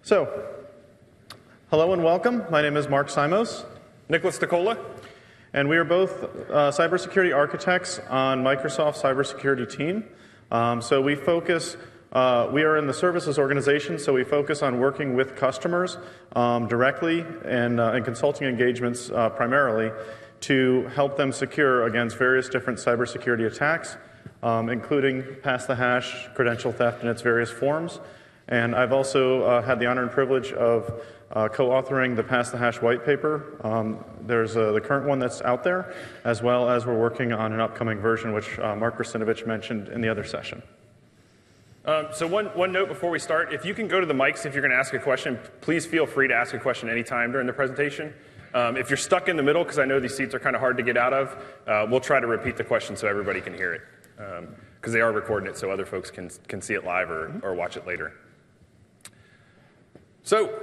So, hello and welcome. My name is Mark Simos. Nicholas DeCola. And we are both cybersecurity architects on Microsoft's cybersecurity team. So we focus, we are in the services organization, so we focus on working with customers directly and consulting engagements primarily to help them secure against various different cybersecurity attacks, including pass the hash, credential theft in its various forms. And I've also had the honor and privilege of co-authoring the Pass the Hash white paper. There's the current one that's out there, as well as we're working on an upcoming version, which Mark Russinovich mentioned in the other session. So one note before we start, if you can go to the mics if you're going to ask a question, please feel free to ask a question anytime during the presentation. If you're stuck in the middle, because I know these seats are kind of hard to get out of, we'll try to repeat the question so everybody can hear it, because they are recording it so other folks can see it live or watch it later. So,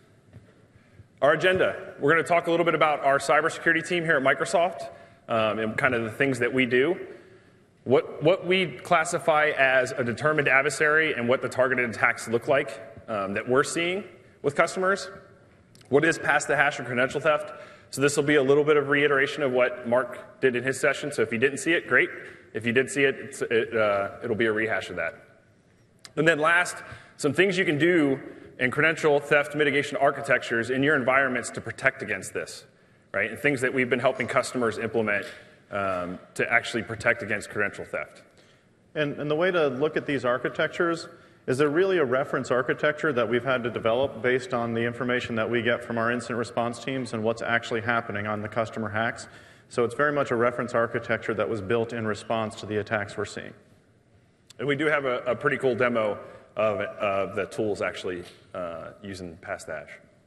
our agenda. We're going to talk a little bit about our cybersecurity team here at Microsoft and kind of the things that we do, what we classify as a determined adversary and what the targeted attacks look like that we're seeing with customers. What is pass the hash or credential theft? So this will be a little bit of reiteration of what Mark did in his session. So if you didn't see it, great. If you did see it, it'll be a rehash of that. And then last, some things you can do and credential theft mitigation architectures in your environments to protect against this, right? And things that we've been helping customers implement to actually protect against credential theft. And the way to look at these architectures is they're really a reference architecture that we've had to develop based on the information that we get from our incident response teams and what's actually happening on the customer hacks. So it's very much a reference architecture that was built in response to the attacks we're seeing. And we do have a pretty cool demo of the tools actually using Pass the Hash.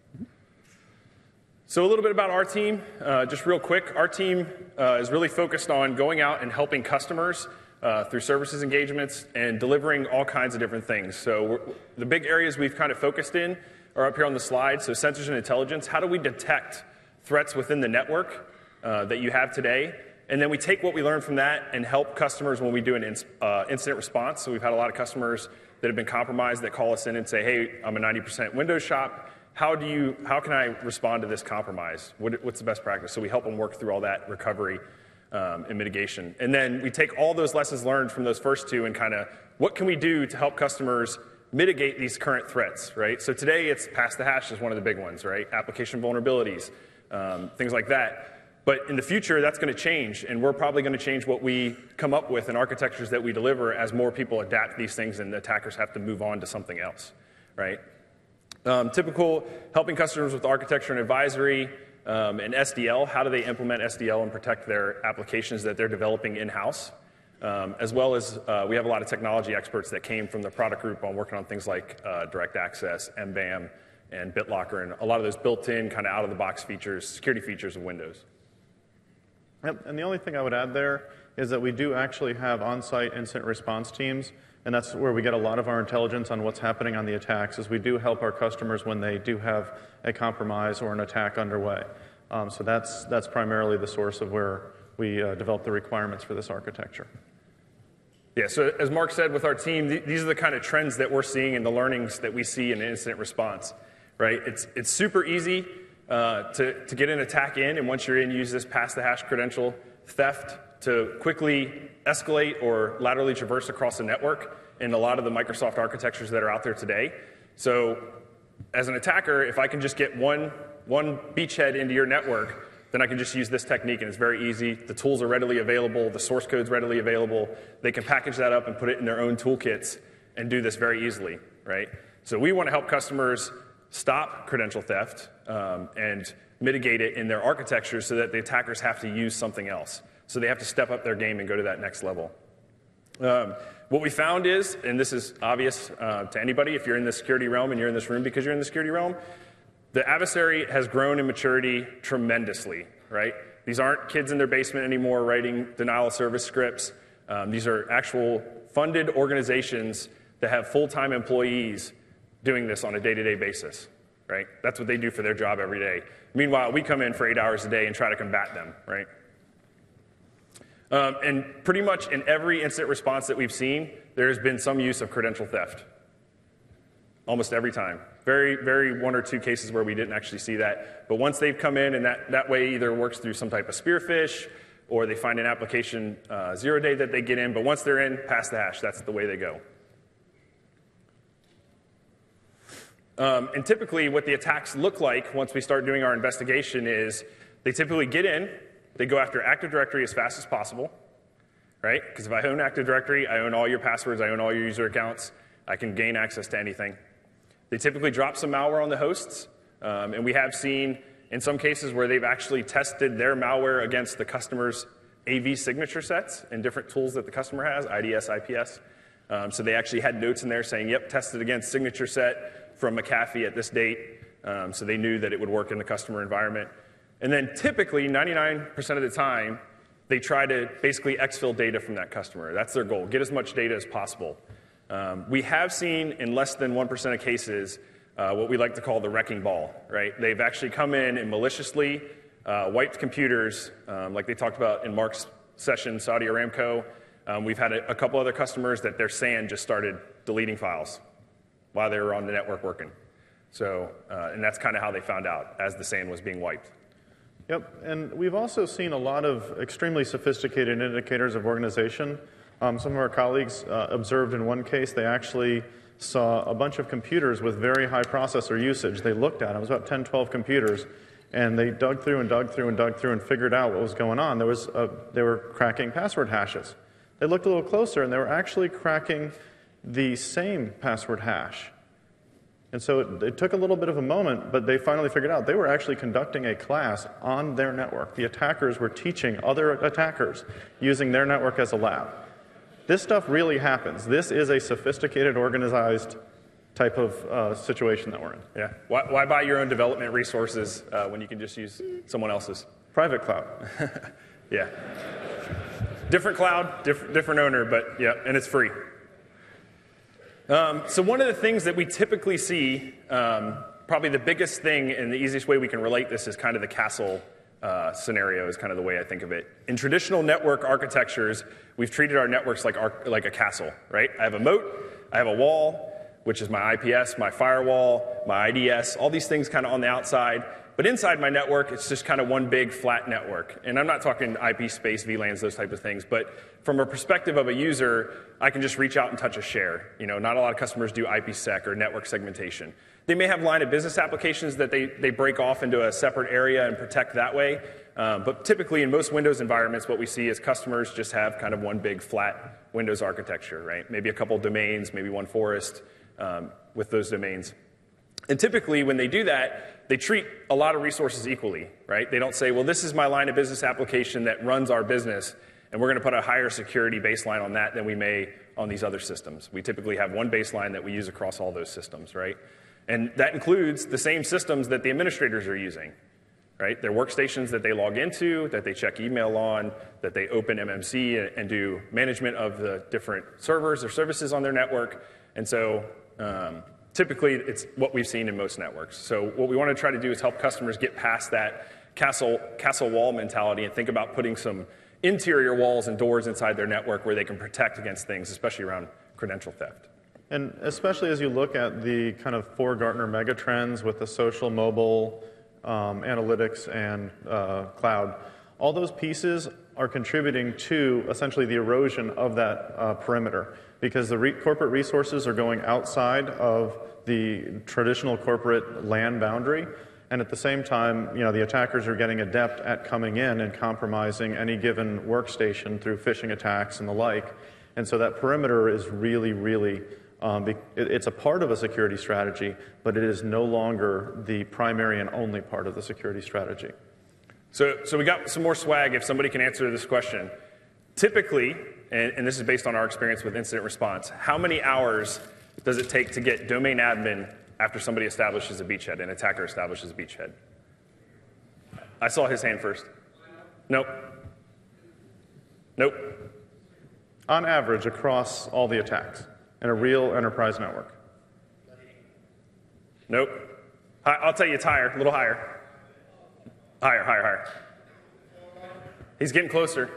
So a little bit about our team, just real quick. Our team is really focused on going out and helping customers through services engagements and delivering all kinds of different things. So the big areas we've kind of focused in are up here on the slide. So sensors and intelligence, how do we detect threats within the network that you have today? And then we take what we learn from that and help customers when we do an incident response. So we've had a lot of customers that have been compromised that call us in and say, hey, I'm a 90% Windows shop. How can I respond to this compromise? What's the best practice? So we help them work through all that recovery and mitigation. And then we take all those lessons learned from those first two and kind of what can we do to help customers mitigate these current threats, right? So today it's pass the hash is one of the big ones, right? Application vulnerabilities, things like that. But in the future, that's going to change, and we're probably going to change what we come up with and architectures that we deliver as more people adapt these things and the attackers have to move on to something else, right? Typical helping customers with architecture and advisory and SDL. How do they implement SDL and protect their applications that they're developing in-house? As well as we have a lot of technology experts that came from the product group on working on things like direct access, MBAM, and BitLocker, and a lot of those built-in kind of out-of-the-box features, security features of Windows. Yep. And the only thing I would add there is that we do actually have on-site incident response teams, and that's where we get a lot of our intelligence on what's happening on the attacks, is we do help our customers when they do have a compromise or an attack underway. So that's primarily the source of where we develop the requirements for this architecture. Yeah, so as Mark said with our team, these are the kind of trends that we're seeing and the learnings that we see in incident response, right? It's super easy to get an attack in, and once you're in, use this pass the hash credential theft to quickly escalate or laterally traverse across the network in a lot of the Microsoft architectures that are out there today. So as an attacker, if I can just get one beachhead into your network, then I can just use this technique, and it's very easy. The tools are readily available. The source code's readily available. They can package that up and put it in their own toolkits and do this very easily, right? So we want to help customers stop credential theft and mitigate it in their architecture so that the attackers have to use something else. So they have to step up their game and go to that next level. What we found is, and this is obvious to anybody if you're in the security realm and you're in this room because you're in the security realm, the adversary has grown in maturity tremendously, right? These aren't kids in their basement anymore writing denial of service scripts. These are actual funded organizations that have full-time employees doing this on a day-to-day basis, right? That's what they do for their job every day. Meanwhile, we come in for 8 hours a day and try to combat them, right? And pretty much in every incident response that we've seen, there has been some use of credential theft. almost every time. Very, very one or two cases where we didn't actually see that. But once they've come in, and that way either works through some type of spearfish, or they find an application 0-day that they get in. But once they're in, pass the hash. That's the way they go. And typically what the attacks look like once we start doing our investigation is they typically get in, they go after Active Directory as fast as possible, right? Because if I own Active Directory, I own all your passwords, I own all your user accounts, I can gain access to anything. They typically drop some malware on the hosts, and we have seen in some cases where they've actually tested their malware against the customer's AV signature sets and different tools that the customer has, IDS, IPS. So they actually had notes in there saying, yep, tested against signature set from McAfee at this date, so they knew that it would work in the customer environment. And then typically, 99% of the time, they try to basically exfil data from that customer. That's their goal, get as much data as possible. We have seen in less than 1% of cases what we like to call the wrecking ball, right? They've actually come in and maliciously wiped computers, like they talked about in Mark's session, Saudi Aramco. We've had a couple other customers that their SAN just started deleting files while they were on the network working. So, and that's kind of how they found out, as the SAN was being wiped. Yep, and we've also seen a lot of extremely sophisticated indicators of organization. Some of our colleagues observed in one case, they actually saw a bunch of computers with very high processor usage. They looked at it, it was about 10, 12 computers, and they dug through and dug through and dug through and figured out what was going on. They were cracking password hashes. They looked a little closer, and they were actually cracking the same password hash. And so it took a little bit of a moment, but they finally figured out they were actually conducting a class on their network. The attackers were teaching other attackers using their network as a lab. This stuff really happens. This is a sophisticated, organized type of situation that we're in. Yeah. Why buy your own development resources when you can just use someone else's? Private cloud. Yeah. Different cloud, different owner, but yeah, and it's free. So one of the things that we typically see, probably the biggest thing and the easiest way we can relate this is kind of the castle scenario is kind of the way I think of it. In traditional network architectures, we've treated our networks like a castle, right? I have a moat, I have a wall, which is my IPS, my firewall, my IDS, all these things kind of on the outside. But inside my network, it's just kind of one big flat network. And I'm not talking IP space, VLANs, those types of things. But from a perspective of a user, I can just reach out and touch a share. You know, not a lot of customers do IPsec or network segmentation. They may have line of business applications that they break off into a separate area and protect that way. But typically in most Windows environments, what we see is customers just have kind of one big flat Windows architecture, right? Maybe a couple domains, maybe one forest with those domains. And typically when they do that, they treat a lot of resources equally, right? They don't say, well, this is my line of business application that runs our business, and we're going to put a higher security baseline on that than we may on these other systems. We typically have one baseline that we use across all those systems, right? And that includes the same systems that the administrators are using, right? Their workstations that they log into, that they check email on, that they open MMC and do management of the different servers or services on their network. And so typically, it's what we've seen in most networks. So what we want to try to do is help customers get past that castle wall mentality and think about putting some interior walls and doors inside their network where they can protect against things, especially around credential theft. And especially as you look at the kind of 4 Gartner megatrends with the social, mobile, analytics, and cloud, all those pieces are contributing to essentially the erosion of that perimeter, because the corporate resources are going outside of the traditional corporate LAN boundary, and at the same time, you know, the attackers are getting adept at coming in and compromising any given workstation through phishing attacks and the like. And so that perimeter is really, really, it's a part of a security strategy, but it is no longer the primary and only part of the security strategy. So we got some more swag if somebody can answer this question. Typically, and this is based on our experience with incident response, how many hours does it take to get domain admin after somebody establishes a beachhead, an attacker establishes a beachhead? I saw his hand first. Nope. Nope. On average, across all the attacks in a real enterprise network. Nope. I'll tell you it's higher, a little higher. Higher. He's getting closer.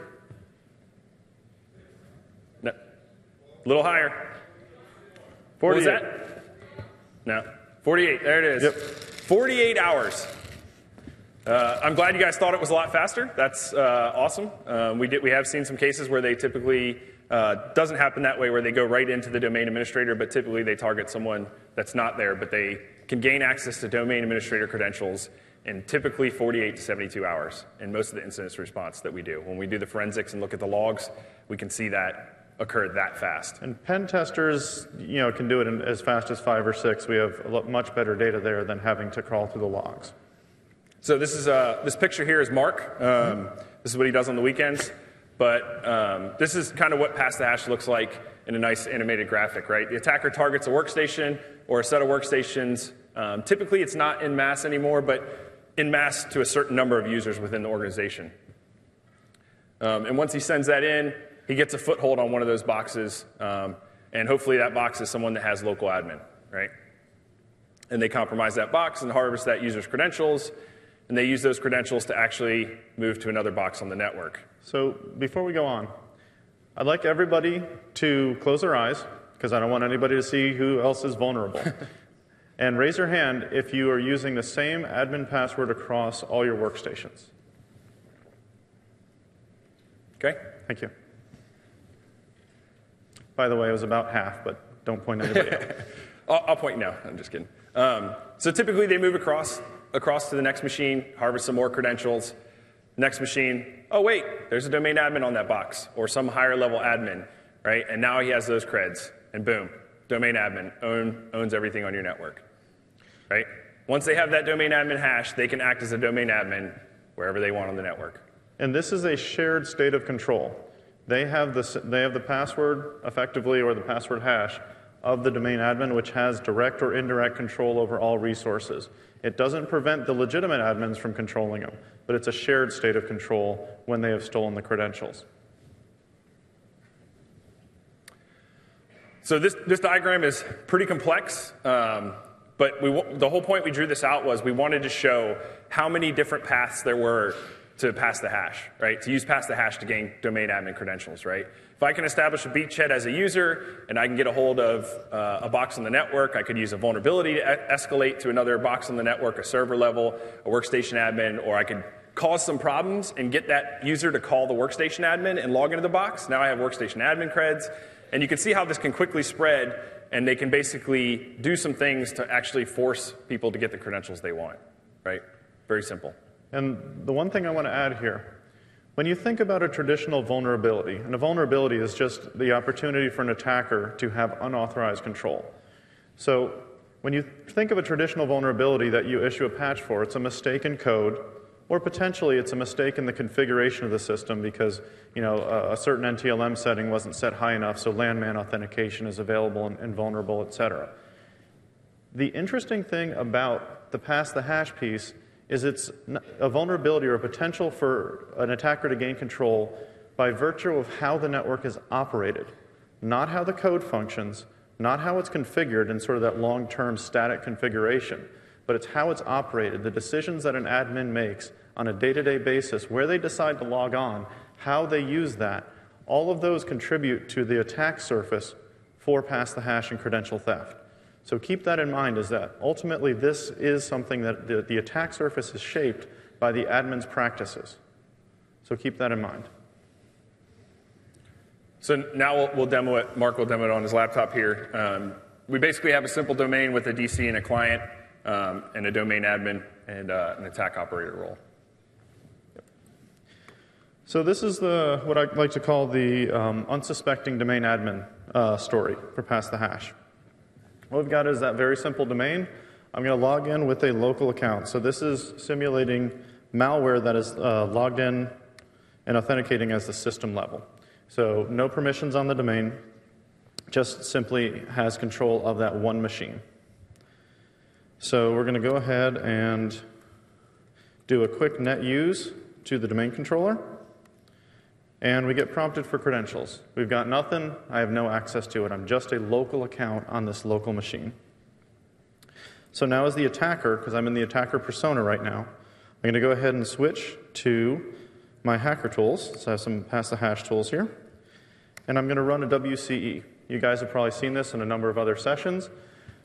No. A little higher. 48. What was that? No. 48. There it is. Yep. 48 hours. I'm glad you guys thought it was a lot faster. That's awesome. We have seen some cases where they typically doesn't happen that way, where they go right into the domain administrator, but typically they target someone that's not there, but they can gain access to domain administrator credentials in typically 48 to 72 hours in most of the incident response that we do. When we do the forensics and look at the logs, we can see that occurred that fast. And pen testers, can do it in as fast as 5 or 6. We have much better data there than having to crawl through the logs. So this picture here is Mark. This is what he does on the weekends. But this is kind of what pass the hash looks like in a nice animated graphic, right? The attacker targets a workstation or a set of workstations. Typically, it's not en masse anymore, but en masse to a certain number of users within the organization. And once he sends that in, he gets a foothold on one of those boxes, and hopefully that box is someone that has local admin, right? And they compromise that box and harvest that user's credentials, and they use those credentials to actually move to another box on the network. So before we go on, I'd like everybody to close their eyes, because I don't want anybody to see who else is vulnerable. And raise your hand if you are using the same admin password across all your workstations. Okay? Thank you. By the way, it was about half, but don't point anybody out. I'll point now. I'm just kidding. So typically they move across to the next machine, harvest some more credentials. Next machine, oh wait, there's a domain admin on that box, or some higher level admin, right? And now he has those creds, and boom, domain admin owns everything on your network, right? Once they have that domain admin hash, they can act as a domain admin wherever they want on the network. And this is a shared state of control. They have the password effectively, or the password hash of the domain admin, which has direct or indirect control over all resources. It doesn't prevent the legitimate admins from controlling them, but it's a shared state of control when they have stolen the credentials. So this diagram is pretty complex, but the whole point we drew this out was we wanted to show how many different paths there were to pass the hash, right? To use pass the hash to gain domain admin credentials, right? If I can establish a beachhead as a user and I can get a hold of a box on the network, I could use a vulnerability to escalate to another box on the network, a server level, a workstation admin, or I could cause some problems and get that user to call the workstation admin and log into the box. Now I have workstation admin creds. And you can see how this can quickly spread, and they can basically do some things to actually force people to get the credentials they want, right? Very simple. And the one thing I want to add here, when you think about a traditional vulnerability, and a vulnerability is just the opportunity for an attacker to have unauthorized control. So when you think of a traditional vulnerability that you issue a patch for, it's a mistake in code, or potentially it's a mistake in the configuration of the system because a certain NTLM setting wasn't set high enough, so landman authentication is available and vulnerable, etc. The interesting thing about the pass the hash piece is it's a vulnerability or a potential for an attacker to gain control by virtue of how the network is operated, not how the code functions, not how it's configured in sort of that long-term static configuration, but it's how it's operated, the decisions that an admin makes on a day-to-day basis, where they decide to log on, how they use that. All of those contribute to the attack surface for pass the hash and credential theft. So keep that in mind, is that ultimately this is something that the attack surface is shaped by the admin's practices. So keep that in mind. So now we'll demo it. Mark will demo it on his laptop here. We basically have a simple domain with a DC and a client, and a domain admin and an attack operator role. So this is what I like to call the unsuspecting domain admin story for pass the hash. What we've got is that very simple domain. I'm going to log in with a local account. So this is simulating malware that is logged in and authenticating as the system level. So no permissions on the domain, just simply has control of that one machine. So we're going to go ahead and do a quick net use to the domain controller. And we get prompted for credentials. We've got nothing. I have no access to it. I'm just a local account on this local machine. So now as the attacker, because I'm in the attacker persona right now, I'm going to go ahead and switch to my hacker tools. So I have some pass the hash tools here. And I'm going to run a WCE. You guys have probably seen this in a number of other sessions.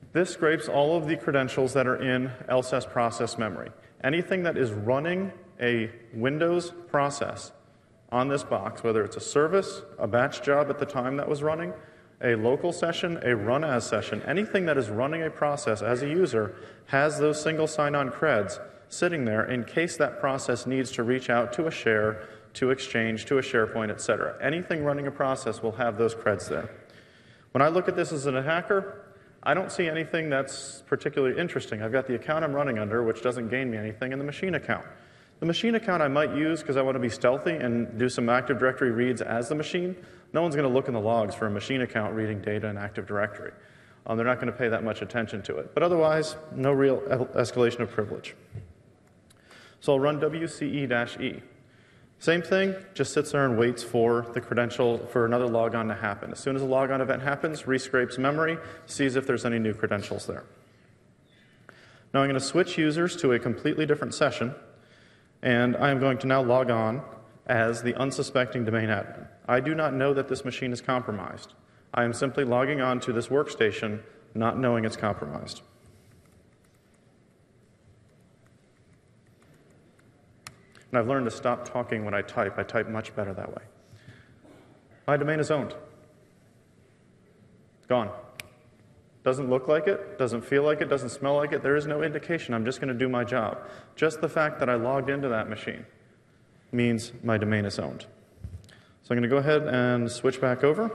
This scrapes all of the credentials that are in LSAS process memory. Anything that is running a Windows process on this box, whether it's a service, a batch job at the time that was running, a local session, a run as session, anything that is running a process as a user has those single sign-on creds sitting there in case that process needs to reach out to a share, to Exchange, to a SharePoint, etc. Anything running a process will have those creds there. When I look at this as an attacker, I don't see anything that's particularly interesting. I've got the account I'm running under, which doesn't gain me anything, and the machine account. The machine account I might use because I want to be stealthy and do some Active Directory reads as the machine. No one's going to look in the logs for a machine account reading data in Active Directory. They're not going to pay that much attention to it. But otherwise, no real escalation of privilege. So I'll run WCE-E. Same thing, just sits there and waits for the credential for another logon to happen. As soon as a logon event happens, rescrapes memory, sees if there's any new credentials there. Now I'm going to switch users to a completely different session, and I am going to now log on as the unsuspecting domain admin. I do not know that this machine is compromised. I am simply logging on to this workstation, not knowing it's compromised. And I've learned to stop talking when I type. I type much better that way. My domain is owned. Gone. Doesn't look like it, doesn't feel like it, doesn't smell like it. There is no indication. I'm just going to do my job. Just the fact that I logged into that machine means my domain is owned. So I'm going to go ahead and switch back over.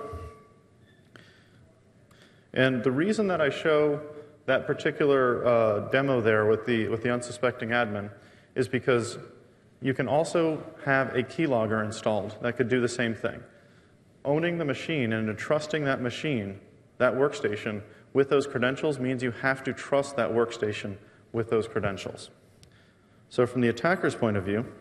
And the reason that I show that particular demo there with the unsuspecting admin is because you can also have a keylogger installed that could do the same thing. Owning the machine and entrusting that machine, that workstation, with those credentials means you have to trust that workstation with those credentials. So from the attacker's point of view,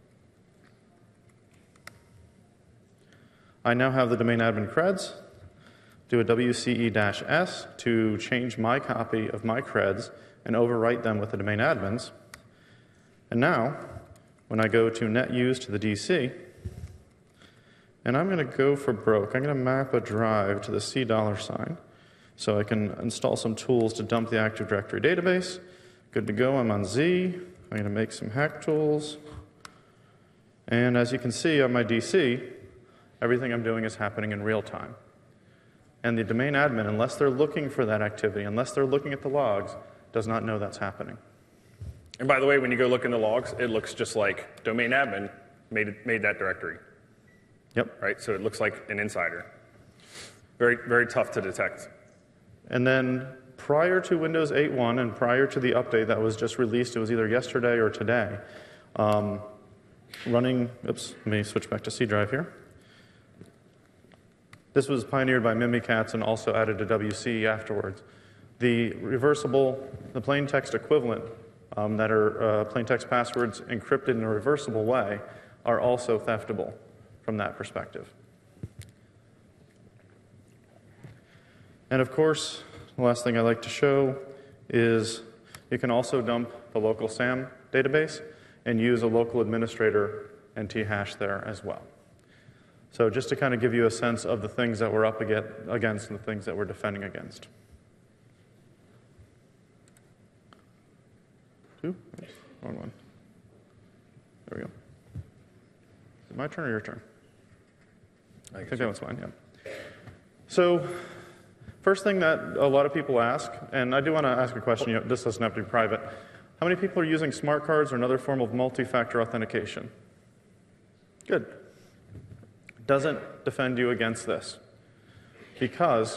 I now have the domain admin creds, do a WCE-S to change my copy of my creds and overwrite them with the domain admins. And now, when I go to netuse to the DC, and I'm going to go for broke. I'm going to map a drive to the $C so I can install some tools to dump the Active Directory database. Good to go. I'm on Z. I'm going to make some hack tools. And as you can see on my DC, everything I'm doing is happening in real time. And the domain admin, unless they're looking for that activity, unless they're looking at the logs, does not know that's happening. And by the way, when you go look in the logs, it looks just like domain admin made that directory. Yep. Right? So it looks like an insider. Very, very tough to detect. And then prior to Windows 8.1 and prior to the update that was just released, it was either yesterday or today, let me switch back to C drive here. This was pioneered by Mimikatz and also added to WC afterwards. The reversible, the plain text equivalent that are plain text passwords encrypted in a reversible way are also theftable from that perspective. And of course, the last thing I like to show is you can also dump the local SAM database and use a local administrator NT hash there as well. So just to kind of give you a sense of the things that we're up against and the things that we're defending against. Oops, wrong one. There we go. Is it my turn or your turn? I think that one's mine, yeah. So first thing that a lot of people ask, and I do want to ask a question, this doesn't have to be private. How many people are using smart cards or another form of multi-factor authentication? Good. Doesn't defend you against this. Because,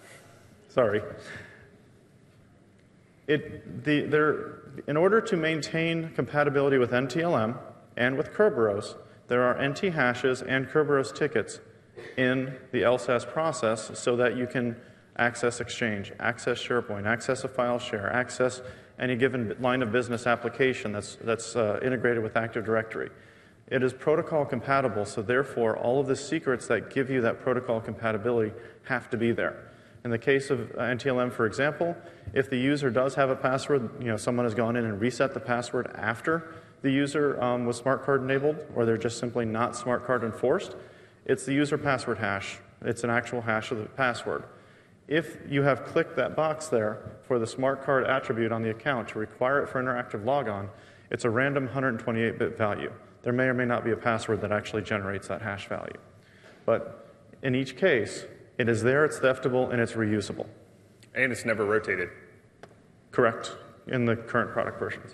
in order to maintain compatibility with NTLM and with Kerberos, there are NT hashes and Kerberos tickets in the LSAS process so that you can access Exchange, access SharePoint, access a file share, access any given line of business application that's integrated with Active Directory. It is protocol compatible, so therefore all of the secrets that give you that protocol compatibility have to be there. In the case of NTLM, for example, if the user does have a password, someone has gone in and reset the password after the user was smart card enabled, or they're just simply not smart card enforced, it's the user password hash. It's an actual hash of the password. If you have clicked that box there for the smart card attribute on the account to require it for interactive logon, it's a random 128-bit value. There may or may not be a password that actually generates that hash value. But in each case, it is there, it's theftable, and it's reusable. And it's never rotated. Correct, in the current product versions.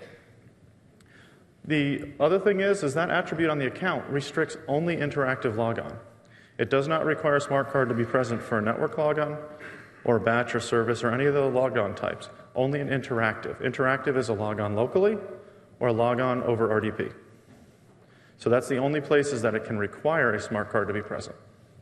The other thing is that attribute on the account restricts only interactive logon. It does not require a smart card to be present for a network logon or batch or service or any of the logon types, only an interactive. Interactive is a logon locally or a logon over RDP. So that's the only places that it can require a smart card to be present.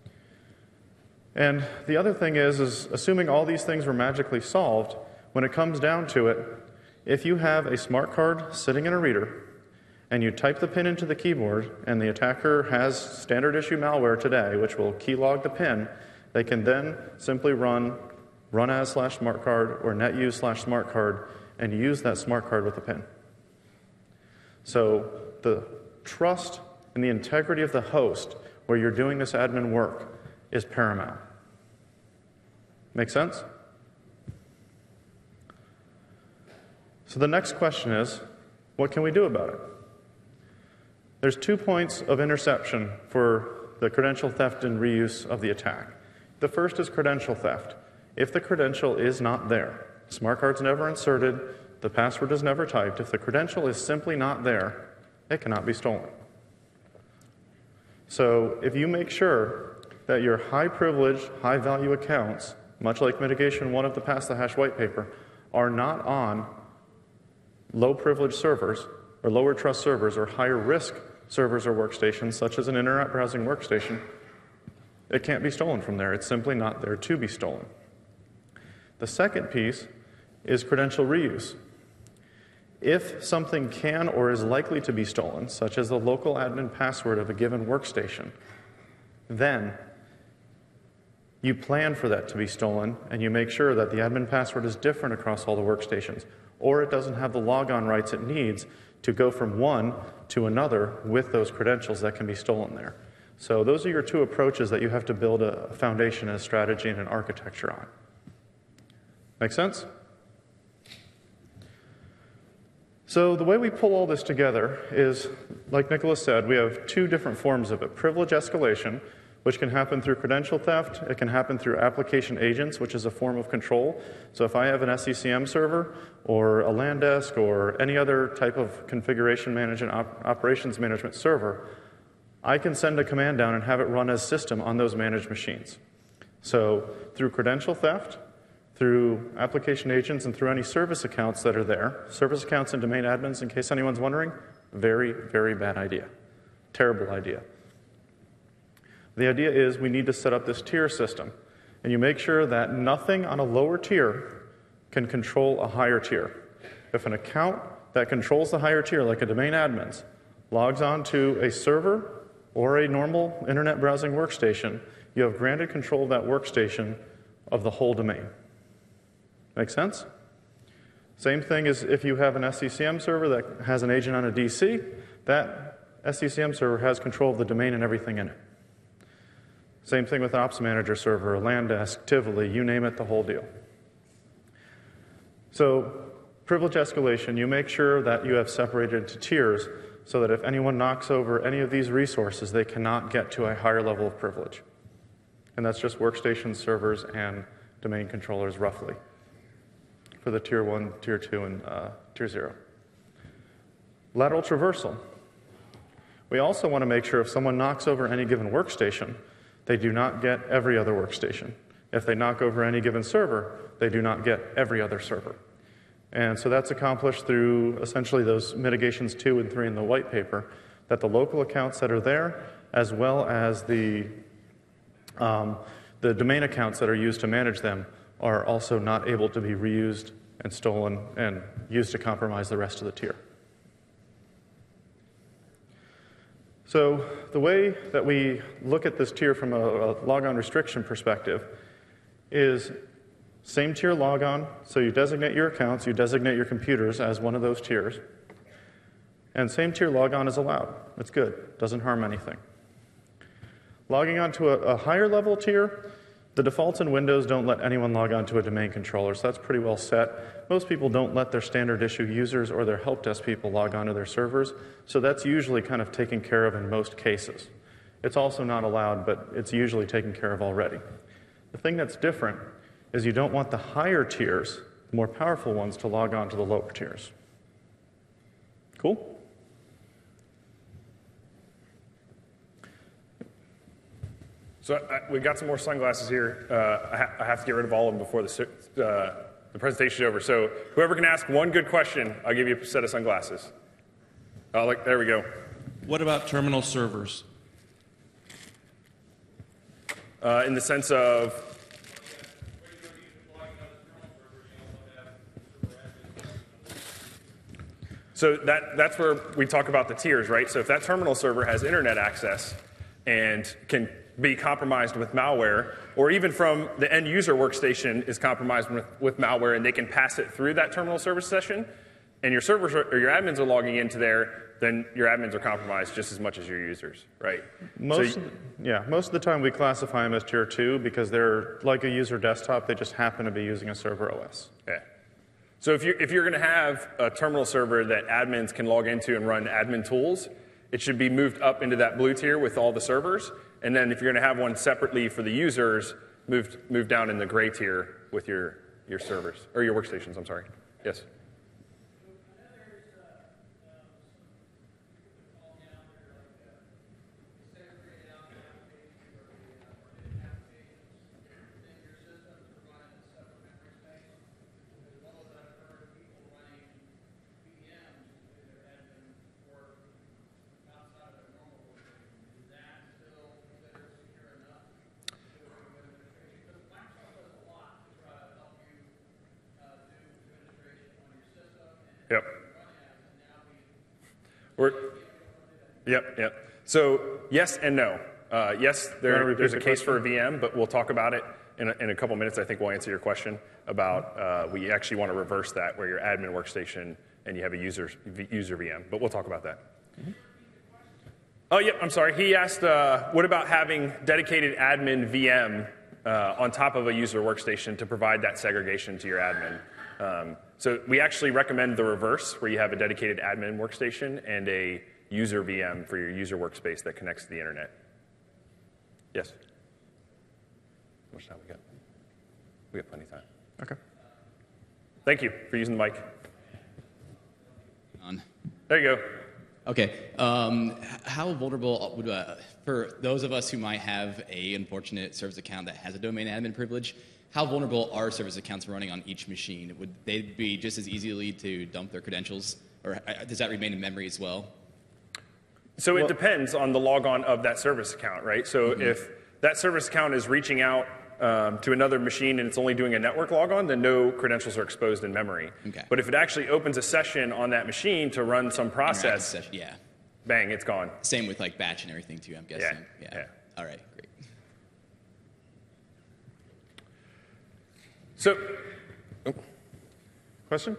And the other thing is assuming all these things were magically solved, when it comes down to it, if you have a smart card sitting in a reader and you type the PIN into the keyboard and the attacker has standard issue malware today, which will keylog the PIN, they can then simply run as/smartcard or netuse/smartcard and use that smart card with the PIN. So the trust and the integrity of the host where you're doing this admin work is paramount. Make sense? So the next question is, what can we do about it? There's 2 points of interception for the credential theft and reuse of the attack. The first is credential theft. If the credential is not there, smart card's never inserted, the password is never typed, if the credential is simply not there, it cannot be stolen. So if you make sure that your high-privileged, high-value accounts, much like Mitigation 1 of the Pass the Hash white paper, are not on low-privileged servers or lower-trust servers or higher-risk servers or workstations, such as an internet browsing workstation, it can't be stolen from there. It's simply not there to be stolen. The second piece is credential reuse. If something can or is likely to be stolen, such as the local admin password of a given workstation, then you plan for that to be stolen and you make sure that the admin password is different across all the workstations, or it doesn't have the logon rights it needs to go from one to another with those credentials that can be stolen there. So those are your 2 approaches that you have to build a foundation, a strategy, and an architecture on. Make sense? So the way we pull all this together is, like Nicholas said, we have 2 different forms of it. Privilege escalation, which can happen through credential theft. It can happen through application agents, which is a form of control. So if I have an SCCM server or a LAN desk or any other type of configuration management, operations management server, I can send a command down and have it run as system on those managed machines. So through credential theft, through application agents, and through any service accounts that are there, service accounts and domain admins, in case anyone's wondering, very, very bad idea. Terrible idea. The idea is we need to set up this tier system, and you make sure that nothing on a lower tier can control a higher tier. If an account that controls the higher tier, like a domain admin's, logs on to a server or a normal internet browsing workstation, you have granted control of that workstation of the whole domain. Make sense? Same thing as if you have an SCCM server that has an agent on a DC, that SCCM server has control of the domain and everything in it. Same thing with an Ops Manager server, a LAN desk, Tivoli, you name it, the whole deal. So privilege escalation, you make sure that you have separated into tiers so that if anyone knocks over any of these resources, they cannot get to a higher level of privilege. And that's just workstations, servers, and domain controllers roughly for the tier 1, tier 2, and tier 0. Lateral traversal. We also want to make sure if someone knocks over any given workstation, they do not get every other workstation. If they knock over any given server, they do not get every other server. And so that's accomplished through essentially those mitigations 2 and 3 in the white paper, that the local accounts that are there, as well as the domain accounts that are used to manage them, are also not able to be reused and stolen and used to compromise the rest of the tier. So the way that we look at this tier from a logon restriction perspective is same tier logon, so you designate your accounts, you designate your computers as one of those tiers, and same tier logon is allowed. It's good, doesn't harm anything. Logging onto a higher level tier The defaults in Windows don't let anyone log on to a domain controller, so that's pretty well set. Most people don't let their standard issue users or their help desk people log on to their servers, so that's usually kind of taken care of in most cases. It's also not allowed, but it's usually taken care of already. The thing that's different is you don't want the higher tiers, the more powerful ones, to log on to the lower tiers. Cool? So we've got some more sunglasses here. I have to get rid of all of them before the presentation is over. So whoever can ask one good question, I'll give you a set of sunglasses. There we go. What about terminal servers? In the sense of, so that's where we talk about the tiers, right? So if that terminal server has internet access and can be compromised with malware, or even from the end user workstation is compromised with malware and they can pass it through that terminal service session, and your servers or your admins are logging into there, then your admins are compromised just as much as your users, right? Most of the time we classify them as tier 2 because they're like a user desktop, they just happen to be using a server OS. Yeah. So if you're going to have a terminal server that admins can log into and run admin tools, it should be moved up into that blue tier with all the servers. And then if you're going to have one separately for the users, move down in the gray tier with your servers, or your workstations, I'm sorry. Yes? Yep. Yep. So yes and no. Yes, there's a case for a VM, but we'll talk about it in a couple minutes. I think we'll answer your question about we actually want to reverse that, where your admin workstation and you have a user VM. But we'll talk about that. Mm-hmm. Oh, yep. I'm sorry. He asked, what about having dedicated admin VM on top of a user workstation to provide that segregation to your admin? So we actually recommend the reverse, where you have a dedicated admin workstation and a user VM for your user workspace that connects to the internet. Yes? How much time we got? We got plenty of time. Okay. Thank you for using the mic. On. There you go. Okay. How vulnerable would, for those of us who might have a unfortunate service account that has a domain admin privilege, how vulnerable are service accounts running on each machine? Would they be just as easily to dump their credentials, or does that remain in memory as well? So it depends on the logon of that service account, right? So if that service account is reaching out to another machine and it's only doing a network logon, then no credentials are exposed in memory. Okay. But if it actually opens a session on that machine to run some process, Yeah. bang, it's gone. Same with like batch and everything too, I'm guessing. Yeah. All right, great. So, Question?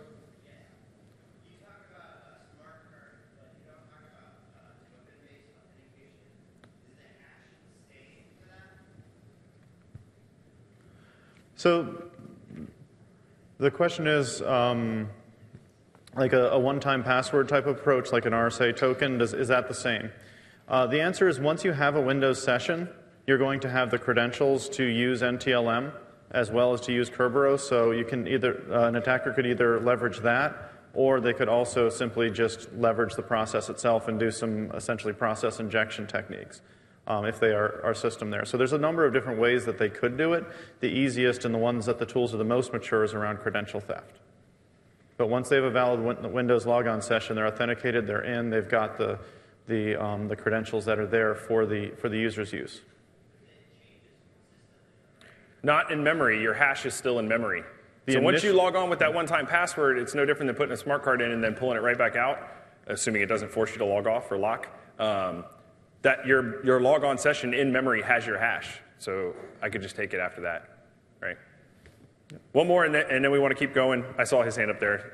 So the question is, like a one-time password type of approach, like an RSA token, is that the same? The answer is once you have a Windows session, you're going to have the credentials to use NTLM as well as to use Kerberos. So you can either, an attacker could either leverage that, or they could also simply just leverage the process itself and do some essentially process injection techniques. If they are system there. So there's a number of different ways that they could do it. The easiest and the ones that the tools are the most mature is around credential theft. But once they have a valid Windows logon session, they're authenticated, they're in, they've got the credentials that are there for the user's use. not in memory. Your hash is still in memory. So once you log on with that one-time password, it's no different than putting a smart card in and then pulling it right back out, assuming it doesn't force you to log off or lock. That your logon session in memory has your hash. So I could just take it after that, right? Yep. One more, and then we want to keep going. I saw his hand up there.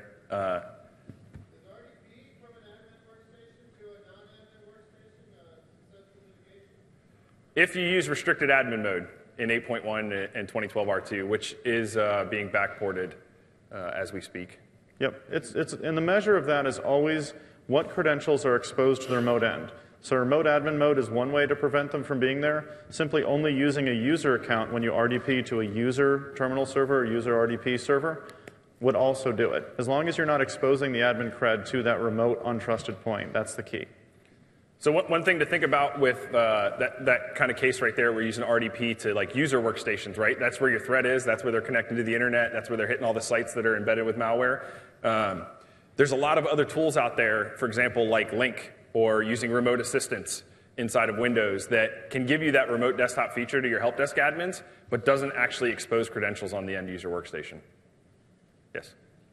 If you use restricted admin mode. in 8.1 and 2012 R2, which is being backported as we speak. Yep, and the measure of that is always what credentials are exposed to the remote end. So remote admin mode is one way to prevent them from being there. Simply only using a user account when you RDP to a user terminal server or user RDP server would also do it. As long as you're not exposing the admin cred to that remote untrusted point, that's the key. So one thing to think about with that kind of case right there, we're using RDP to like user workstations, right? That's where your threat is. That's where they're connected to the internet. That's where they're hitting all the sites that are embedded with malware. There's a lot of other tools out there, for example, like Link or using remote assistance inside of Windows that can give you that remote desktop feature to your help desk admins, but doesn't actually expose credentials on the end user workstation. Yes?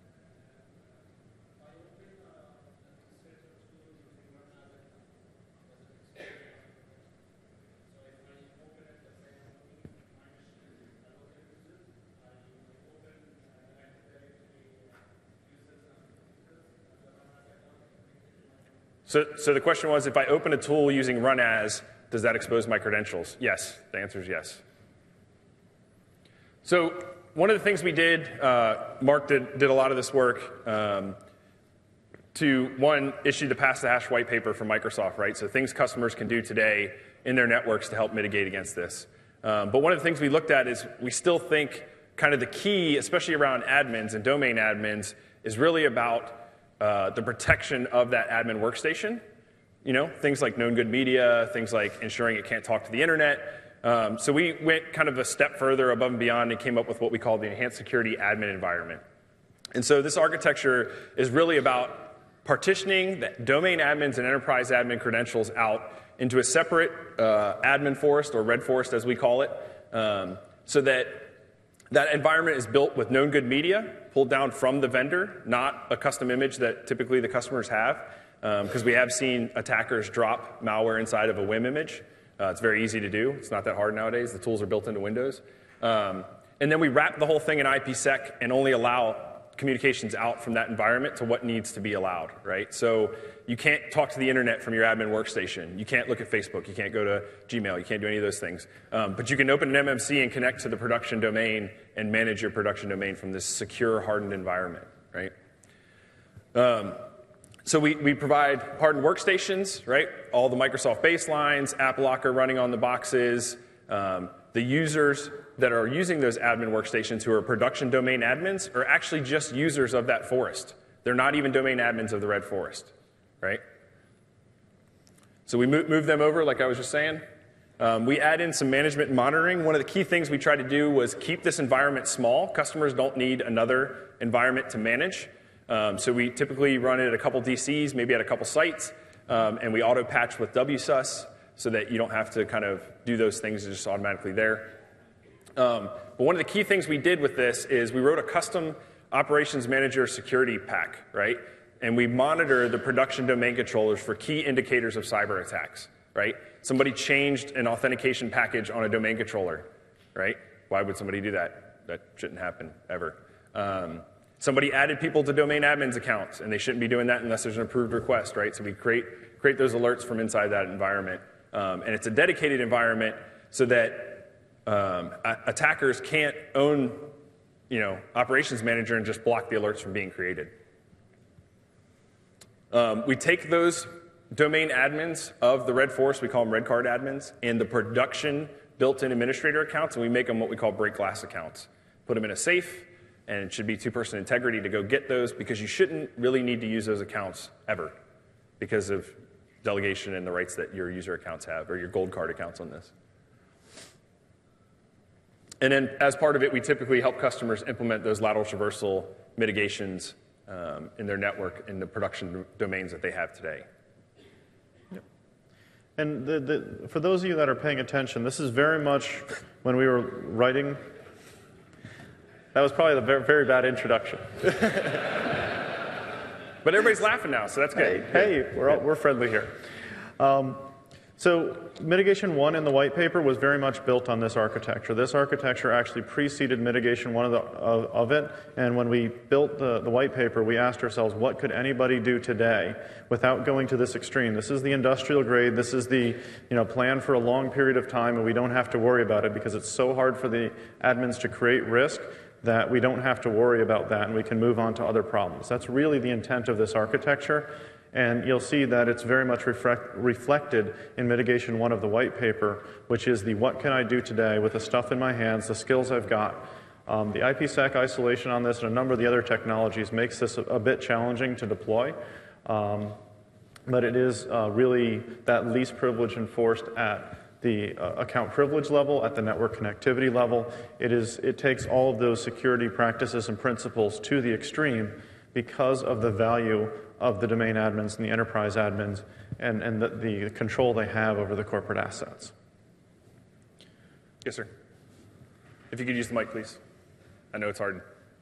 So the question was, if I open a tool using run as, does that expose my credentials? Yes. The answer is yes. So one of the things we did, Mark did a lot of this work to, one, issue the pass the hash white paper from Microsoft, right? So things customers can do today in their networks to help mitigate against this. But one of the things we looked at is we still think kind of the key, especially around admins and domain admins, is really about the protection of that admin workstation. You know, things like known good media, things like ensuring it can't talk to the internet. So we went kind of a step further above and beyond and came up with what we call the enhanced security admin environment. And so this architecture is really about partitioning the domain admins and enterprise admin credentials out into a separate admin forest, or red forest as we call it, so that that environment is built with known good media pulled down from the vendor, not a custom image that typically the customers have, because we have seen attackers drop malware inside of a WIM image. It's very easy to do. It's not that hard nowadays. The tools are built into Windows. And then we wrap the whole thing in IPsec and only allow communications out from that environment to what needs to be allowed, right? So you can't talk to the internet from your admin workstation. You can't look at Facebook. You can't go to Gmail. You can't do any of those things. But you can open an MMC and connect to the production domain and manage your production domain from this secure, hardened environment, right? So we provide hardened workstations, right? All the Microsoft baselines, AppLocker running on the boxes. The users that are using those admin workstations who are production domain admins are actually just users of that forest. They're not even domain admins of the red forest, right? So we move them over, like I was just saying. We add in some management and monitoring. One of the key things we tried to do was keep this environment small. Customers don't need another environment to manage. So we typically run it at a couple DCs, maybe at a couple sites, and we auto-patch with WSUS so that you don't have to kind of do those things. It's just automatically there. But one of the key things we did with this is we wrote a custom operations manager security pack, right? And we monitor the production domain controllers for key indicators of cyber attacks, right? Somebody changed an authentication package on a domain controller, right? Why would somebody do that? That shouldn't happen ever. Somebody added people to domain admins accounts, and they shouldn't be doing that unless there's an approved request, right? So we create those alerts from inside that environment. And it's a dedicated environment so that attackers can't own, operations manager and just block the alerts from being created. We take those domain admins of the red forest, we call them red card admins, and the production built-in administrator accounts, and we make them what we call break glass accounts. Put them in a safe, and it should be two-person integrity to go get those, because you shouldn't really need to use those accounts ever because of delegation and the rights that your user accounts have, or your gold card accounts on this. And then as part of it, we typically help customers implement those lateral traversal mitigations in their network in the production domains that they have today. Yep. And for those of you that are paying attention, this is very much when we were writing. That was probably the very, very bad introduction. But everybody's laughing now, so that's good. Hey, we're friendly here. So So Mitigation 1 in the white paper was very much built on this architecture. This architecture actually preceded Mitigation 1 of it, and when we built the white paper, we asked ourselves, what could anybody do today without going to this extreme? This is the industrial grade, this is the plan for a long period of time, and we don't have to worry about it because it's so hard for the admins to create risk that we don't have to worry about that, and we can move on to other problems. That's really the intent of this architecture. And you'll see that it's very much reflected in Mitigation 1 of the white paper, which is the what can I do today with the stuff in my hands, the skills I've got. The IPsec isolation on this and a number of the other technologies makes this a bit challenging to deploy. But it is really that least privilege enforced at the account privilege level, at the network connectivity level. It takes all of those security practices and principles to the extreme because of the value of the domain admins and the enterprise admins and the control they have over the corporate assets. Yes, sir. If you could use the mic, please. I know it's hard.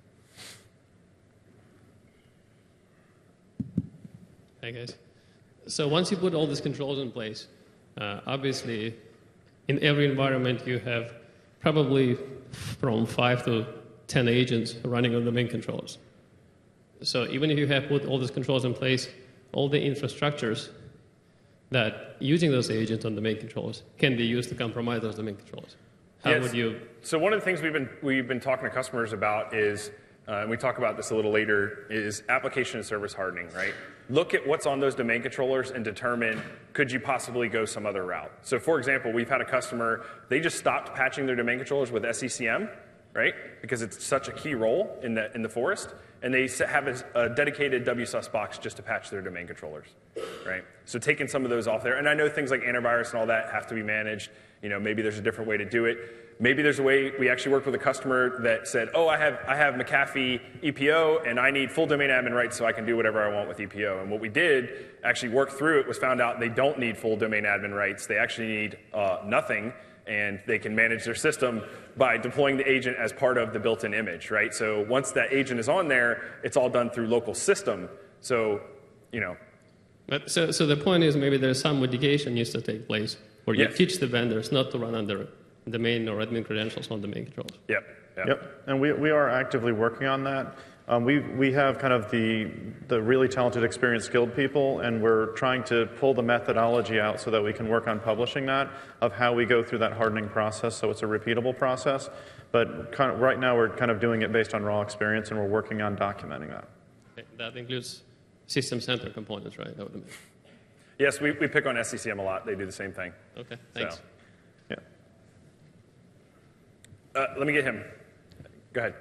Hi, guys. So once you put all these controls in place, obviously, in every environment, you have probably from 5 to 10 agents running on domain controllers. So even if you have put all these controls in place, all the infrastructures that using those agents on domain controllers can be used to compromise those domain controllers. How would you? So one of the things we've been talking to customers about is, and we talk about this a little later, is application and service hardening, right? Look at what's on those domain controllers and determine, could you possibly go some other route? So for example, we've had a customer, they just stopped patching their domain controllers with SCCM, right? Because it's such a key role in the forest. And they have a dedicated WSUS box just to patch their domain controllers, right? So taking some of those off there. And I know things like antivirus and all that have to be managed. Maybe there's a different way to do it. Maybe there's a way. We actually worked with a customer that said, oh, I have McAfee EPO, and I need full domain admin rights so I can do whatever I want with EPO. And what we did, actually worked through it, was found out they don't need full domain admin rights. They actually need nothing, and they can manage their system by deploying the agent as part of the built-in image, right? So once that agent is on there, it's all done through local system. So, But so the point is maybe there's some mitigation needs to take place where you Yes. teach the vendors not to run under domain or admin credentials on domain controls. Yep, and we are actively working on that. We have kind of the really talented, experienced, skilled people, and we're trying to pull the methodology out so that we can work on publishing that, of how we go through that hardening process so it's a repeatable process. But right now we're kind of doing it based on raw experience, and we're working on documenting that. Okay, that includes system center components, right? I would imagine. Yes, we pick on SCCM a lot. They do the same thing. Okay, thanks. So. Yeah. Let me get him. Go ahead.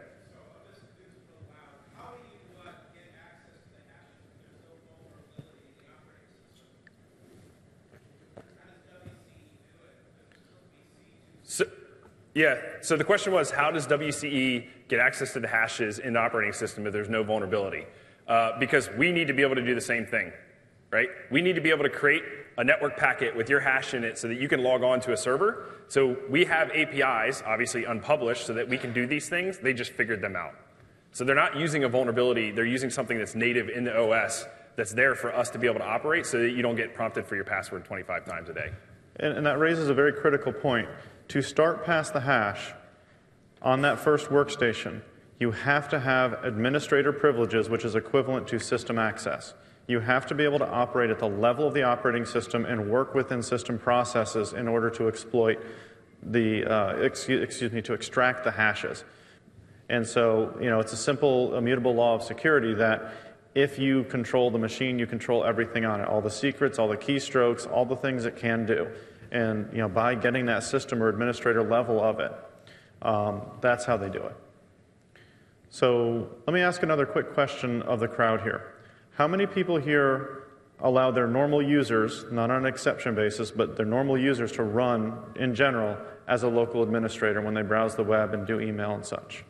So the question was, how does WCE get access to the hashes in the operating system if there's no vulnerability? Because we need to be able to do the same thing, right? We need to be able to create a network packet with your hash in it so that you can log on to a server. So we have APIs, obviously unpublished, so that we can do these things. They just figured them out. So they're not using a vulnerability. They're using something that's native in the OS that's there for us to be able to operate so that you don't get prompted for your password 25 times a day. And that raises a very critical point. To start past the hash on that first workstation, you have to have administrator privileges, which is equivalent to system access. You have to be able to operate at the level of the operating system and work within system processes in order to exploit the, to extract the hashes. And so, it's a simple, immutable law of security that if you control the machine, you control everything on it, all the secrets, all the keystrokes, all the things it can do. And by getting that system or administrator level of it, that's how they do it. So let me ask another quick question of the crowd here. How many people here allow their normal users, not on an exception basis, but their normal users to run, in general, as a local administrator when they browse the web and do email and such?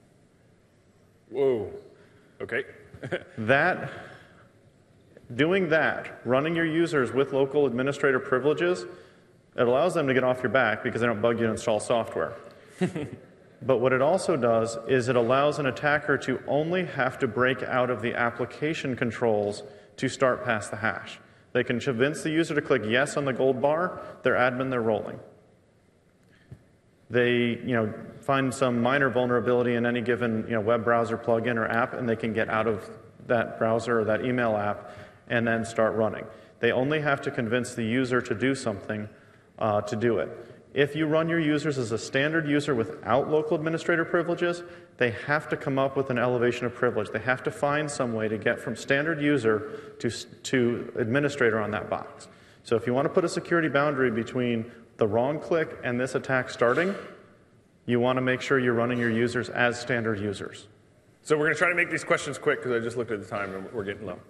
Whoa. Okay. Doing that, running your users with local administrator privileges, it allows them to get off your back because they don't bug you to install software. But what it also does is it allows an attacker to only have to break out of the application controls to start past the hash. They can convince the user to click yes on the gold bar. They're admin, they're rolling. They find some minor vulnerability in any given web browser plugin or app, and they can get out of that browser or that email app and then start running. They only have to convince the user to do something to do it. If you run your users as a standard user without local administrator privileges, they have to come up with an elevation of privilege. They have to find some way to get from standard user to administrator on that box. So if you want to put a security boundary between the wrong click and this attack starting, you want to make sure you're running your users as standard users. So we're going to try to make these questions quick because I just looked at the time and we're getting low.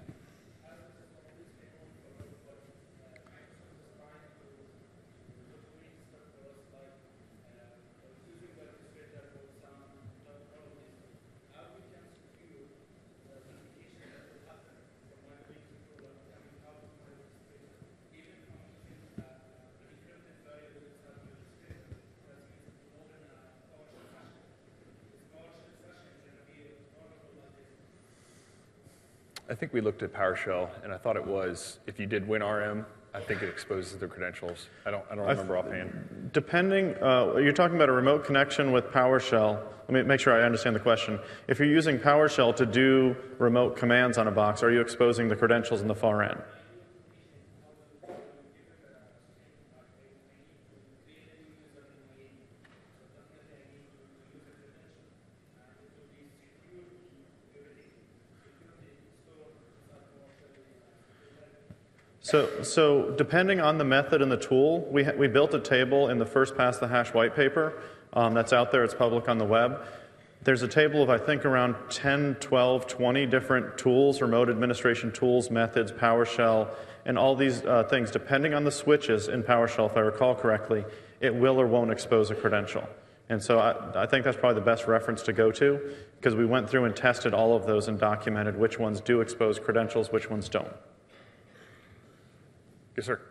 I think we looked at PowerShell, and I thought it was, if you did WinRM, I think it exposes the credentials. I don't remember offhand. Depending, you're talking about a remote connection with PowerShell. Let me make sure I understand the question. If you're using PowerShell to do remote commands on a box, are you exposing the credentials in the far end? So depending on the method and the tool, we built a table in the first pass the hash white paper that's out there. It's public on the web. There's a table of, I think, around 10, 12, 20 different tools, remote administration tools, methods, PowerShell, and all these things. Depending on the switches in PowerShell, if I recall correctly, it will or won't expose a credential. And so I think that's probably the best reference to go to, because we went through and tested all of those and documented which ones do expose credentials, which ones don't. Yes, sir.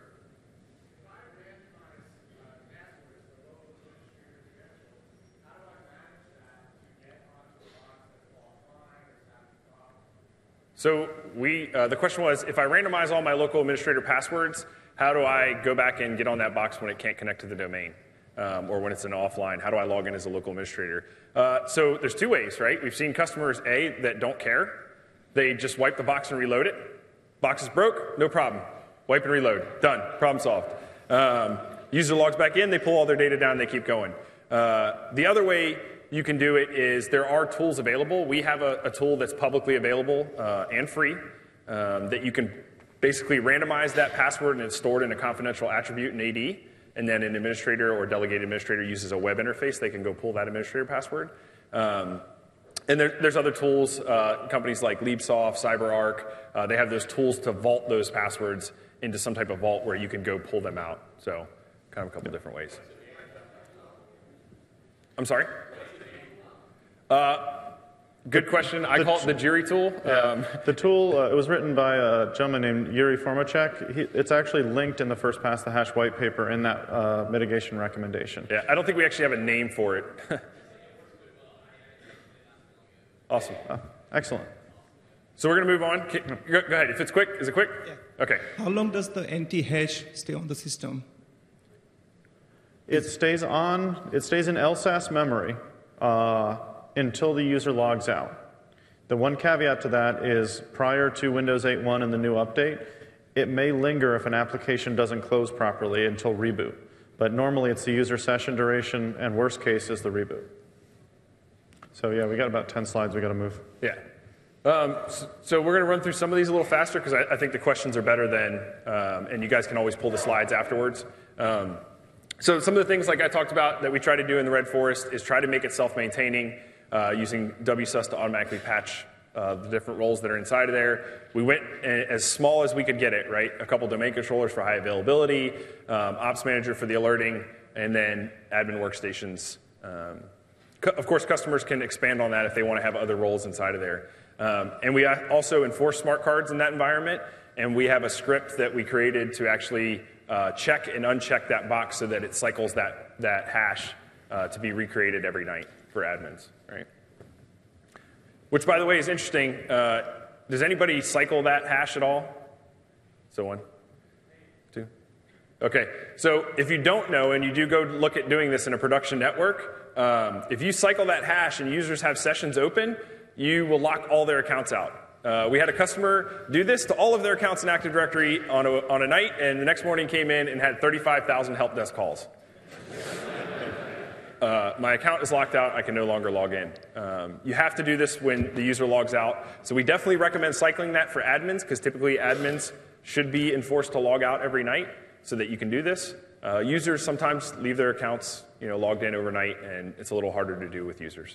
So the question was, if I randomize all my local administrator passwords, how do I go back and get on that box when it can't connect to the domain? Or when it's an offline, how do I log in as a local administrator? So there's two ways, right? We've seen customers, A, that don't care. They just wipe the box and reload it. Box is broke, no problem. Wipe and reload, done, problem solved. User logs back in, they pull all their data down, they keep going. The other way you can do it is there are tools available. We have a tool that's publicly available and free that you can basically randomize that password and it's stored in a confidential attribute in AD, and then an administrator or delegated administrator uses a web interface. They can go pull that administrator password. And there's other tools, companies like LeapSoft, CyberArk, they have those tools to vault those passwords into some type of vault where you can go pull them out. So kind of a couple different ways. I'm sorry? Good question. I call it the Jiri tool. The tool, it was written by a gentleman named Yuri Formacek. It's actually linked in the first pass the hash white paper in that mitigation recommendation. Yeah, I don't think we actually have a name for it. Awesome. Excellent. So we're going to move on. Go ahead. If it's quick, is it quick? Yeah. Okay. How long does the anti-hash stay on the system? It stays in LSAS memory until the user logs out. The one caveat to that is prior to Windows 8.1 and the new update, it may linger if an application doesn't close properly until reboot. But normally it's the user session duration, and worst case is the reboot. So yeah, we got about 10 slides we got to move. Yeah. So we're going to run through some of these a little faster because I think the questions are better than, and you guys can always pull the slides afterwards. So some of the things like I talked about that we try to do in the Red Forest is try to make it self-maintaining using WSUS to automatically patch the different roles that are inside of there. We went as small as we could get it, right? A couple domain controllers for high availability, ops manager for the alerting, and then admin workstations. Of course, customers can expand on that if they want to have other roles inside of there. And we also enforce smart cards in that environment, and we have a script that we created to actually check and uncheck that box so that it cycles that hash to be recreated every night for admins, right? Which, by the way, is interesting. Does anybody cycle that hash at all? So 1, 2. Okay, so if you don't know and you do go look at doing this in a production network, if you cycle that hash and users have sessions open, you will lock all their accounts out. We had a customer do this to all of their accounts in Active Directory on a night, and the next morning came in and had 35,000 help desk calls. My account is locked out. I can no longer log in. You have to do this when the user logs out. So we definitely recommend cycling that for admins, because typically admins should be enforced to log out every night so that you can do this. Users sometimes leave their accounts logged in overnight, and it's a little harder to do with users.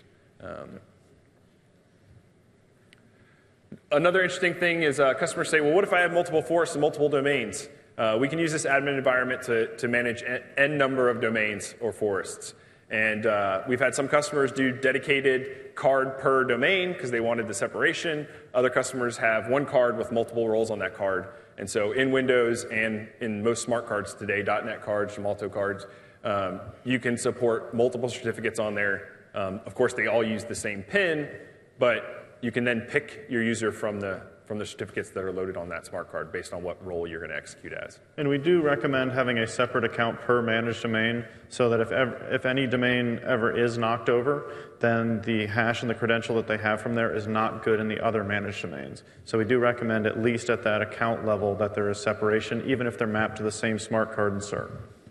Another interesting thing is customers say, well, what if I have multiple forests and multiple domains? We can use this admin environment to manage n number of domains or forests. And we've had some customers do dedicated card per domain because they wanted the separation. Other customers have one card with multiple roles on that card. And so in Windows and in most smart cards today, .NET cards, Gemalto cards, you can support multiple certificates on there. Of course, they all use the same PIN, but you can then pick your user from the certificates that are loaded on that smart card based on what role you're going to execute as. And we do recommend having a separate account per managed domain so that if any domain ever is knocked over, then the hash and the credential that they have from there is not good in the other managed domains. So we do recommend at least at that account level that there is separation, even if they're mapped to the same smart card and cert.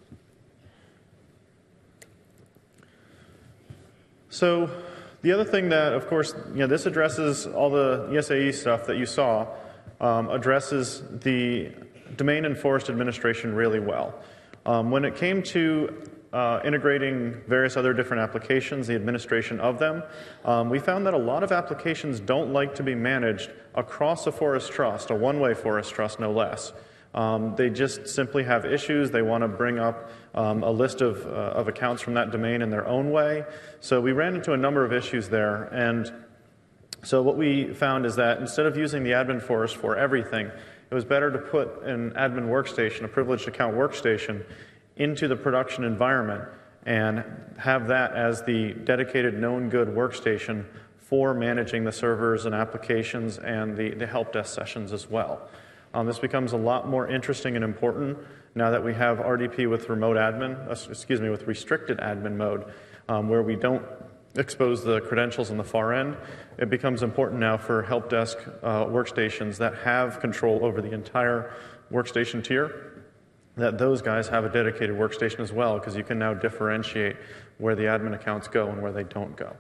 So the other thing that, of course, this addresses all the ESAE stuff that you saw, addresses the domain and forest administration really well. When it came to integrating various other different applications, the administration of them, we found that a lot of applications don't like to be managed across a forest trust, a one-way forest trust no less. They just simply have issues. They want to bring up a list of accounts from that domain in their own way. So we ran into a number of issues there. And so what we found is that instead of using the admin forest for everything, it was better to put an admin workstation, a privileged account workstation, into the production environment and have that as the dedicated known good workstation for managing the servers and applications and the help desk sessions as well. This becomes a lot more interesting and important now that we have RDP with with restricted admin mode, where we don't expose the credentials on the far end. It becomes important now for help desk workstations that have control over the entire workstation tier, that those guys have a dedicated workstation as well, because you can now differentiate where the admin accounts go and where they don't go.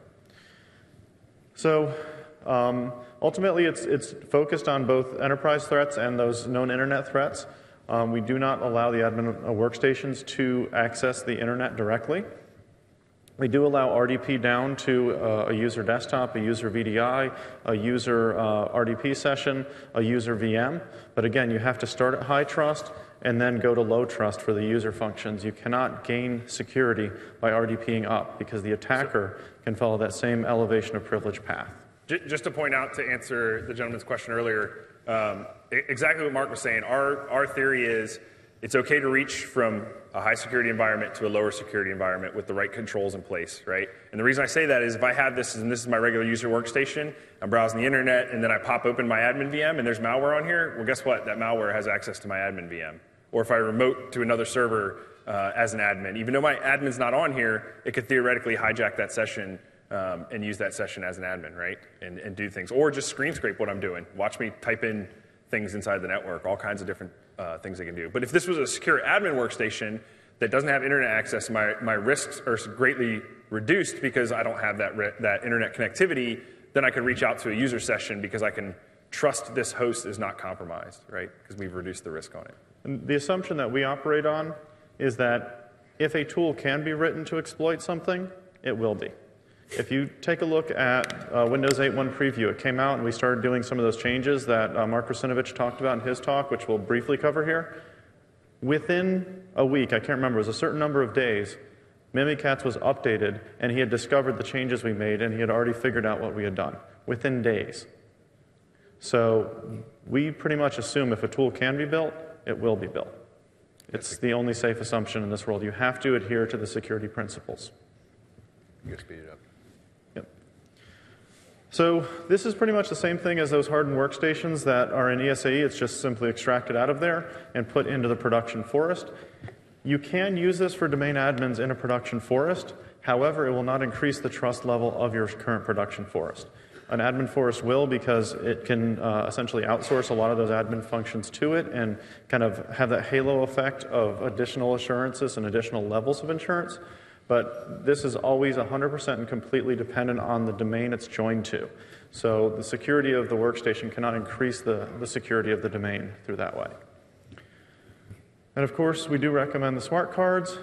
So ultimately, it's focused on both enterprise threats and those known internet threats. We do not allow the admin workstations to access the internet directly. We do allow RDP down to a user desktop, a user VDI, a user RDP session, a user VM. But again, you have to start at high trust and then go to low trust for the user functions. You cannot gain security by RDPing up because the attacker can follow that same elevation of privilege path. Just to point out, to answer the gentleman's question earlier, exactly what Mark was saying. Our theory is it's okay to reach from a high security environment to a lower security environment with the right controls in place, right? And the reason I say that is if I have this and this is my regular user workstation, I'm browsing the internet, and then I pop open my admin VM and there's malware on here, well, guess what? That malware has access to my admin VM. Or if I remote to another server as an admin, even though my admin's not on here, it could theoretically hijack that session and use that session as an admin, right? And do things. Or just screen scrape what I'm doing. Watch me type in things inside the network, all kinds of different things they can do. But if this was a secure admin workstation that doesn't have internet access, my risks are greatly reduced because I don't have that internet connectivity. Then I could reach out to a user session because I can trust this host is not compromised, right? Because we've reduced the risk on it. And the assumption that we operate on is that if a tool can be written to exploit something, it will be. If you take a look at Windows 8.1 preview, it came out and we started doing some of those changes that Mark Russinovich talked about in his talk, which we'll briefly cover here. Within a week, I can't remember, it was a certain number of days, Mimikatz was updated and he had discovered the changes we made and he had already figured out what we had done within days. So we pretty much assume if a tool can be built, it will be built. It's the only safe assumption in this world. You have to adhere to the security principles. You gotta speed it up. Yep. So this is pretty much the same thing as those hardened workstations that are in ESAE. It's just simply extracted out of there and put into the production forest. You can use this for domain admins in a production forest. However, it will not increase the trust level of your current production forest. An admin forest will, because it can essentially outsource a lot of those admin functions to it and kind of have that halo effect of additional assurances and additional levels of insurance. But this is always 100% and completely dependent on the domain it's joined to. So the security of the workstation cannot increase the security of the domain through that way. And of course, we do recommend the smart cards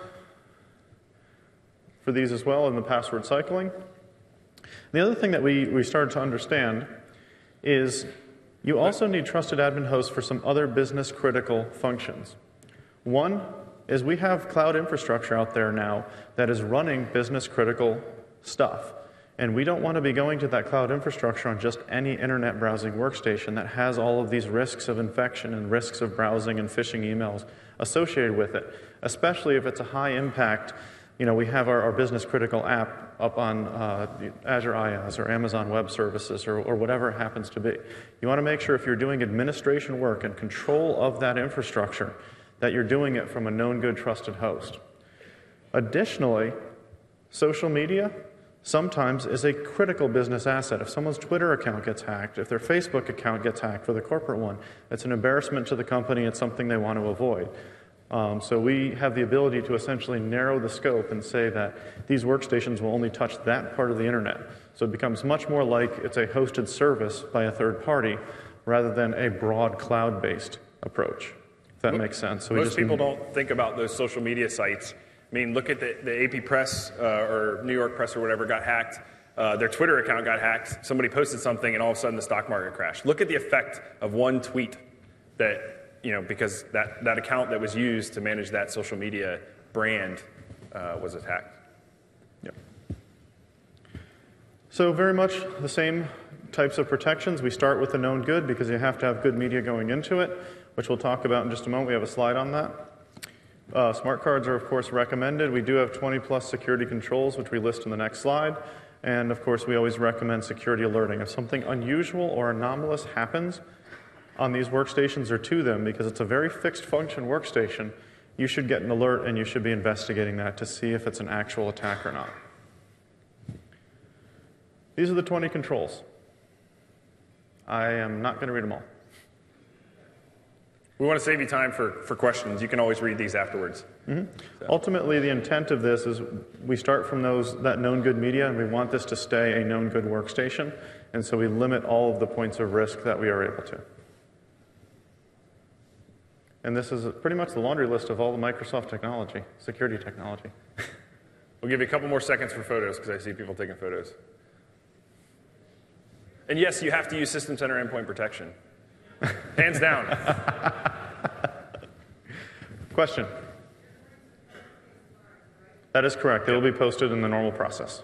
for these as well, and the password cycling. The other thing that we started to understand is you also need trusted admin hosts for some other business critical functions. One is we have cloud infrastructure out there now that is running business critical stuff. And we don't want to be going to that cloud infrastructure on just any internet browsing workstation that has all of these risks of infection and risks of browsing and phishing emails associated with it, especially if it's a high impact. You know, we have our business critical app up on Azure IaaS or Amazon Web Services or whatever it happens to be. You want to make sure if you're doing administration work and control of that infrastructure, that you're doing it from a known good trusted host. Additionally, social media sometimes is a critical business asset. If someone's Twitter account gets hacked, if their Facebook account gets hacked for the corporate one, it's an embarrassment to the company. It's something they want to avoid. So we have the ability to essentially narrow the scope and say that these workstations will only touch that part of the internet. So it becomes much more like it's a hosted service by a third party rather than a broad cloud-based approach. If that makes sense. So most people don't think about those social media sites. I mean, look at the AP Press or New York Press or whatever got hacked. Their Twitter account got hacked. Somebody posted something, and all of a sudden the stock market crashed. Look at the effect of one tweet that, you know, because that account that was used to manage that social media brand was attacked. Yep. So very much the same types of protections. We start with the known good because you have to have good media going into it, which we'll talk about in just a moment. We have a slide on that. Smart cards are, of course, recommended. We do have 20-plus security controls, which we list in the next slide. And, of course, we always recommend security alerting. If something unusual or anomalous happens on these workstations or to them, because it's a very fixed function workstation, you should get an alert and you should be investigating that to see if it's an actual attack or not. These are the 20 controls. I am not going to read them all. We want to save you time for questions. You can always read these afterwards. Mm-hmm. So. Ultimately, the intent of this is we start from that known good media, and we want this to stay a known good workstation, and so we limit all of the points of risk that we are able to. And this is pretty much the laundry list of all the Microsoft technology, security technology. We'll give you a couple more seconds for photos, because I see people taking photos. And yes, you have to use System Center Endpoint Protection. Hands down. Question? That is correct. They will be posted in the normal process.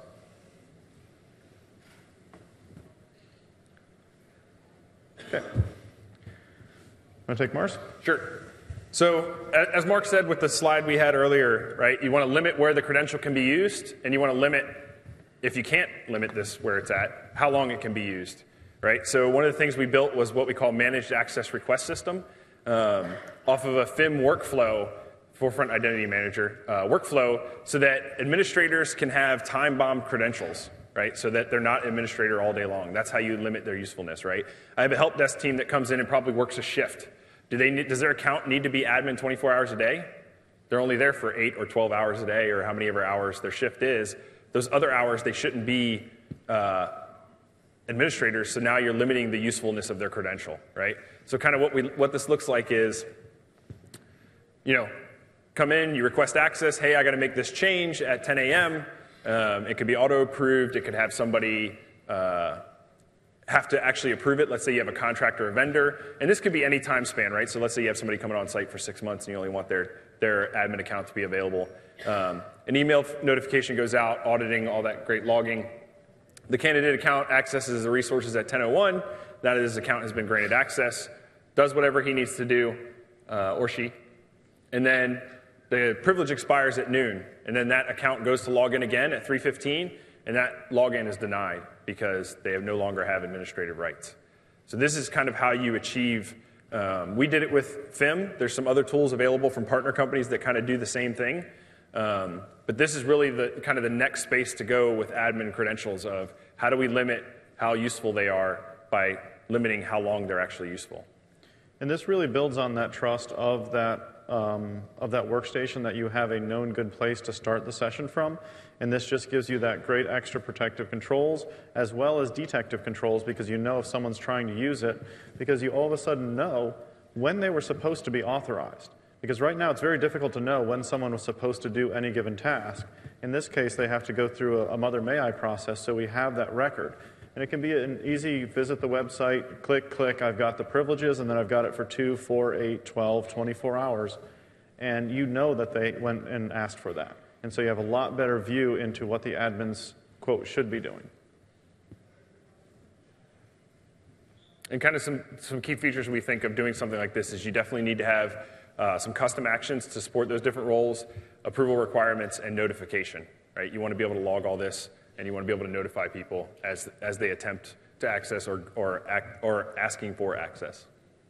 Okay. Want to take Mars? Sure. So, as Mark said with the slide we had earlier, right, you want to limit where the credential can be used, and you want to limit, if you can't limit this where it's at, how long it can be used. Right? So one of the things we built was what we call Managed Access Request System off of a FIM workflow, Forefront Identity Manager workflow, so that administrators can have time-bombed credentials, right? So that they're not administrator all day long. That's how you limit their usefulness, right? I have a help desk team that comes in and probably works a shift. Does their account need to be admin 24 hours a day? They're only there for 8 or 12 hours a day or how many ever hours their shift is. Those other hours, they shouldn't be administrators, so now you're limiting the usefulness of their credential, right? So kind of what this looks like is, you know, come in, you request access, hey, I got to make this change at 10 a.m. It could be auto-approved. It could have somebody have to actually approve it. Let's say you have a contractor or a vendor, and this could be any time span, right? So let's say you have somebody coming on site for 6 months and you only want their admin account to be available. An email notification goes out, auditing all that great logging. The candidate account accesses the resources at 10:01. That is, his account has been granted access, does whatever he needs to do, or she, and then the privilege expires at noon. And then that account goes to log in again at 3:15, and that login is denied because they no longer have administrative rights. So this is kind of how you achieve. We did it with FIM. There's some other tools available from partner companies that kind of do the same thing. But this is really the kind of the next space to go with admin credentials of how do we limit how useful they are by limiting how long they're actually useful. And this really builds on that trust of that workstation, that you have a known good place to start the session from. And this just gives you that great extra protective controls as well as detective controls, because you know if someone's trying to use it, because you all of a sudden know when they were supposed to be authorized. Because right now it's very difficult to know when someone was supposed to do any given task. In this case, they have to go through a Mother May I process, so we have that record. And it can be an easy visit the website, click, I've got the privileges, and then I've got it for 2, 4, 8, 12, 24 hours. And you know that they went and asked for that. And so you have a lot better view into what the admins, quote, should be doing. And kind of some key features we think of doing something like this is you definitely need to have some custom actions to support those different roles, approval requirements, and notification. Right? You want to be able to log all this, and you want to be able to notify people as they attempt to access or asking for access.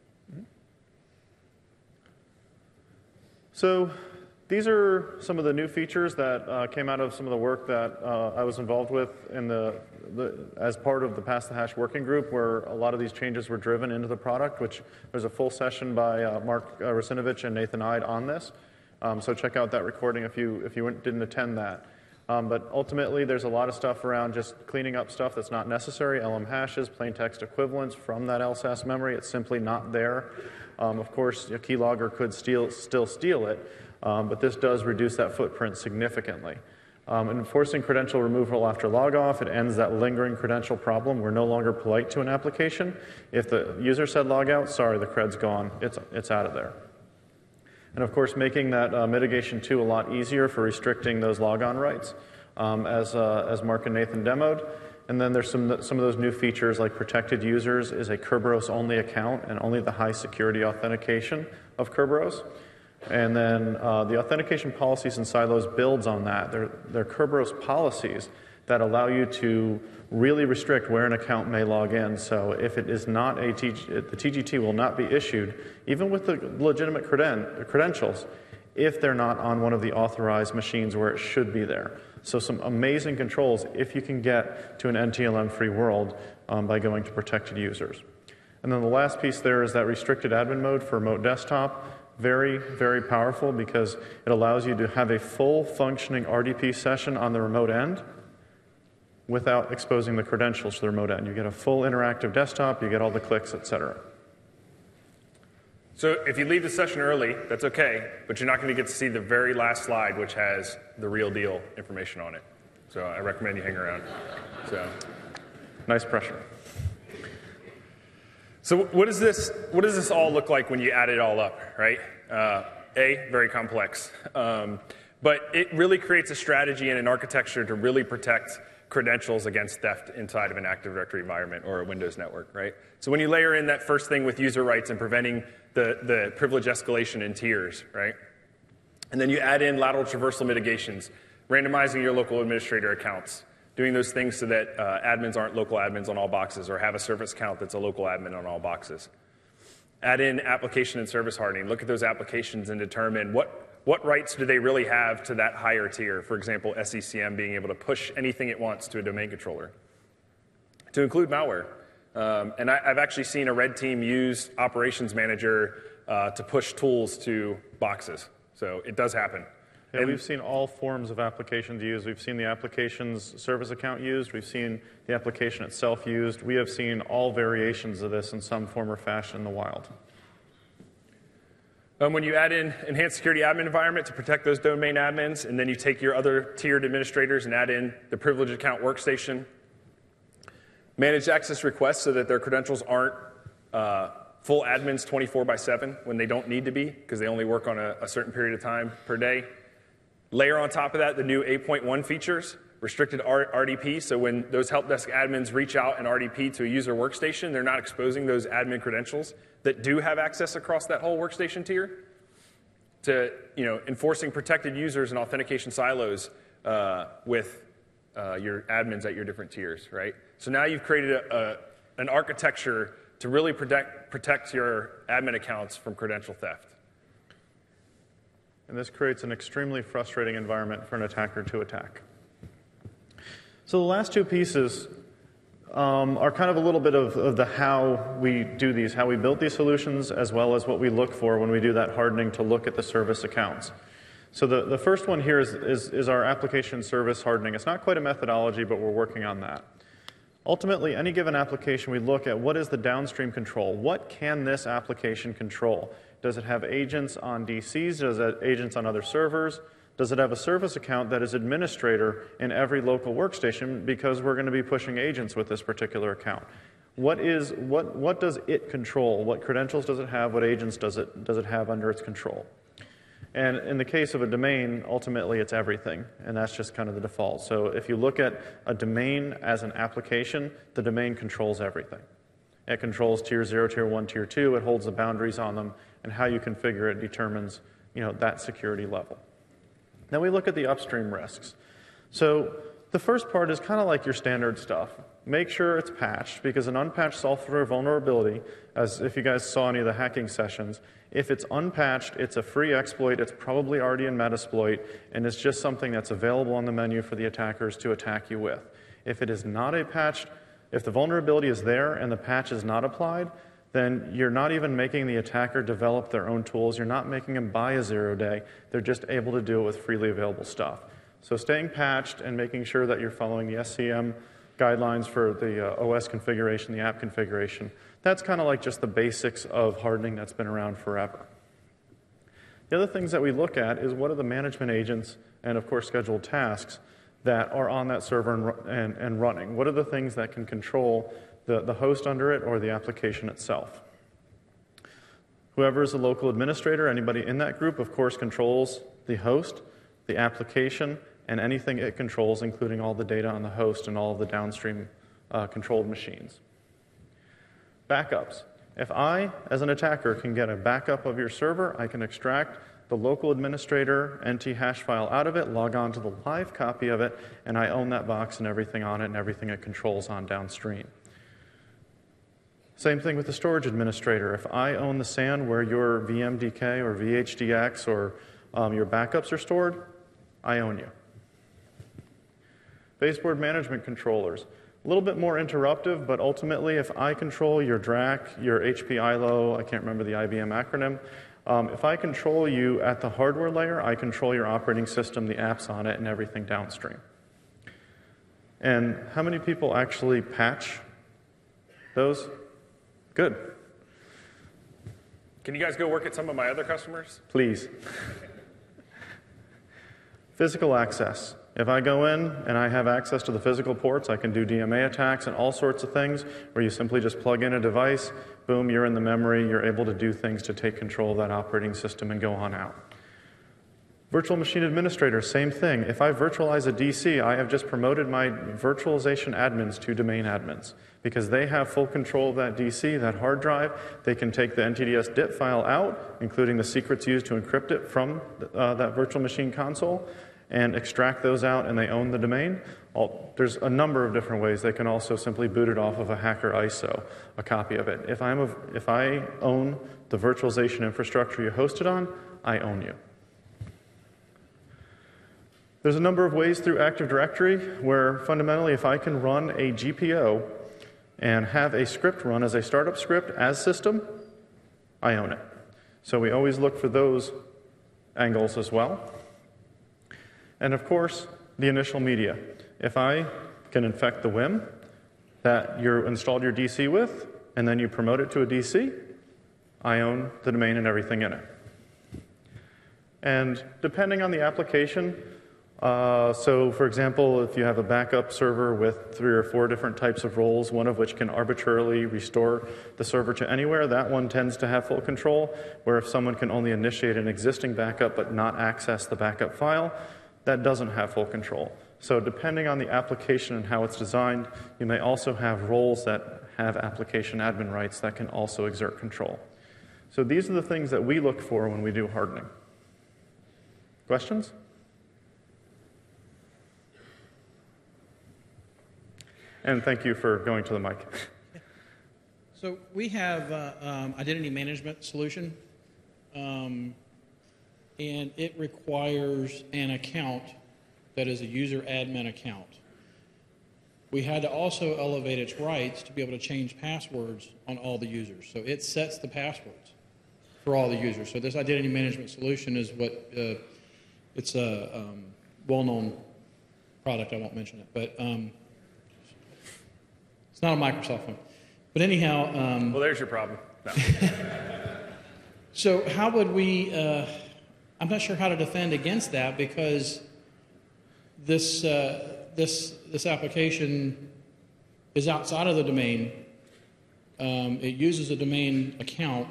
So these are some of the new features that came out of some of the work that I was involved with as part of the Pass the Hash working group, where a lot of these changes were driven into the product, which there's a full session by Mark Rusinovich and Nathan Ide on this. So check out that recording if you didn't attend that. But ultimately, there's a lot of stuff around just cleaning up stuff that's not necessary, LM hashes, plain text equivalents from that LSASS memory. It's simply not there. Of course, a keylogger could still steal it, but this does reduce that footprint significantly. Enforcing credential removal after logoff, it ends that lingering credential problem. We're no longer polite to an application. If the user said logout, sorry, the cred's gone. It's out of there. And of course, making that mitigation 2 a lot easier for restricting those logon rights, as Mark and Nathan demoed. And then there's some of those new features, like protected users is a Kerberos-only account and only the high security authentication of Kerberos. And then the authentication policies in Silos builds on that. They're Kerberos policies that allow you to really restrict where an account may log in. So if it is not the TGT will not be issued, even with the legitimate credentials, if they're not on one of the authorized machines where it should be there. So some amazing controls if you can get to an NTLM-free world by going to protected users. And then the last piece there is that restricted admin mode for remote desktop. Very, very powerful because it allows you to have a full functioning RDP session on the remote end without exposing the credentials to the remote end. You get a full interactive desktop, you get all the clicks, etc. So if you leave the session early, that's okay, but you're not going to get to see the very last slide, which has the real deal information on it. So I recommend you hang around. So, nice pressure. So what does this all look like when you add it all up, right? Very complex. But it really creates a strategy and an architecture to really protect credentials against theft inside of an Active Directory environment or a Windows network, right? So when you layer in that first thing with user rights and preventing the privilege escalation in tiers, right? And then you add in lateral traversal mitigations, randomizing your local administrator accounts, doing those things so that admins aren't local admins on all boxes or have a service account that's a local admin on all boxes. Add in application and service hardening. Look at those applications and determine what rights do they really have to that higher tier. For example, SCCM being able to push anything it wants to a domain controller. To include malware. And I've actually seen a red team use Operations Manager to push tools to boxes. So it does happen. Yeah, we've seen all forms of applications used. We've seen the application's service account used. We've seen the application itself used. We have seen all variations of this in some form or fashion in the wild. When you add in enhanced security admin environment to protect those domain admins, and then you take your other tiered administrators and add in the privileged account workstation, managed access requests so that their credentials aren't full admins 24/7 when they don't need to be because they only work on a certain period of time per day. Layer on top of that the new 8.1 features, restricted RDP, so when those help desk admins reach out in RDP to a user workstation, they're not exposing those admin credentials that do have access across that whole workstation tier. To enforcing protected users and authentication silos with your admins at your different tiers, right? So now you've created an architecture to really protect your admin accounts from credential theft. And this creates an extremely frustrating environment for an attacker to attack. So the last two pieces are kind of a little bit of the how we do these, how we build these solutions, as well as what we look for when we do that hardening to look at the service accounts. So the first one here is our application service hardening. It's not quite a methodology, but we're working on that. Ultimately, any given application, we look at what is the downstream control. What can this application control? Does it have agents on DCs? Does it have agents on other servers? Does it have a service account that is administrator in every local workstation, because we're going to be pushing agents with this particular account? What does it control? What credentials does it have? What agents does it have under its control? And in the case of a domain, ultimately it's everything, and that's just kind of the default. So if you look at a domain as an application, the domain controls everything. It controls tier 0, tier 1, tier 2. It holds the boundaries on them, and how you configure it determines, that security level. Then we look at the upstream risks. So the first part is kind of like your standard stuff. Make sure it's patched, because an unpatched software vulnerability, as if you guys saw any of the hacking sessions, if it's unpatched, it's a free exploit, it's probably already in Metasploit, and it's just something that's available on the menu for the attackers to attack you with. If it is not a patched, if the vulnerability is there and the patch is not applied, then you're not even making the attacker develop their own tools. You're not making them buy a 0-day. They're just able to do it with freely available stuff. So staying patched and making sure that you're following the SCM guidelines for the OS configuration, the app configuration, that's kind of like just the basics of hardening that's been around forever. The other things that we look at is what are the management agents and, of course, scheduled tasks that are on that server and running. What are the things that can control the host under it or the application itself? Whoever is the local administrator, anybody in that group, of course, controls the host, the application, and anything it controls, including all the data on the host and all of the downstream controlled machines. Backups. If I, as an attacker, can get a backup of your server, I can extract the local administrator NT hash file out of it, log on to the live copy of it, and I own that box and everything on it and everything it controls on downstream. Same thing with the storage administrator. If I own the SAN where your VMDK or VHDX or your backups are stored, I own you. Baseboard management controllers. A little bit more interruptive, but ultimately, if I control your DRAC, your HP ILO, I can't remember the IBM acronym, if I control you at the hardware layer, I control your operating system, the apps on it, and everything downstream. And how many people actually patch those? Good. Can you guys go work at some of my other customers? Please. Physical access. If I go in and I have access to the physical ports, I can do DMA attacks and all sorts of things where you simply just plug in a device, boom, you're in the memory, you're able to do things to take control of that operating system and go on out. Virtual machine administrator, same thing. If I virtualize a DC, I have just promoted my virtualization admins to domain admins because they have full control of that DC, that hard drive. They can take the NTDS DIP file out, including the secrets used to encrypt it from that virtual machine console, and extract those out, and they own the domain. There's a number of different ways. They can also simply boot it off of a Hacker ISO, a copy of it. If I own the virtualization infrastructure you hosted on, I own you. There's a number of ways through Active Directory where fundamentally if I can run a GPO and have a script run as a startup script as system, I own it. So we always look for those angles as well. And of course, the initial media. If I can infect the WIM that you installed your DC with, and then you promote it to a DC, I own the domain and everything in it. And depending on the application, so for example, if you have a backup server with 3 or 4 different types of roles, one of which can arbitrarily restore the server to anywhere, that one tends to have full control, where if someone can only initiate an existing backup but not access the backup file, that doesn't have full control. So depending on the application and how it's designed, you may also have roles that have application admin rights that can also exert control. So these are the things that we look for when we do hardening. Questions? And thank you for going to the mic. So we have identity management solution, and it requires an account that is a user admin account. We had to also elevate its rights to be able to change passwords on all the users. So it sets the passwords for all the users. So this identity management solution is what, it's a well-known product. I won't mention it, but it's not a Microsoft one. But anyhow... well, there's your problem. No. So how would we... I'm not sure how to defend against that, because this application is outside of the domain. It uses a domain account.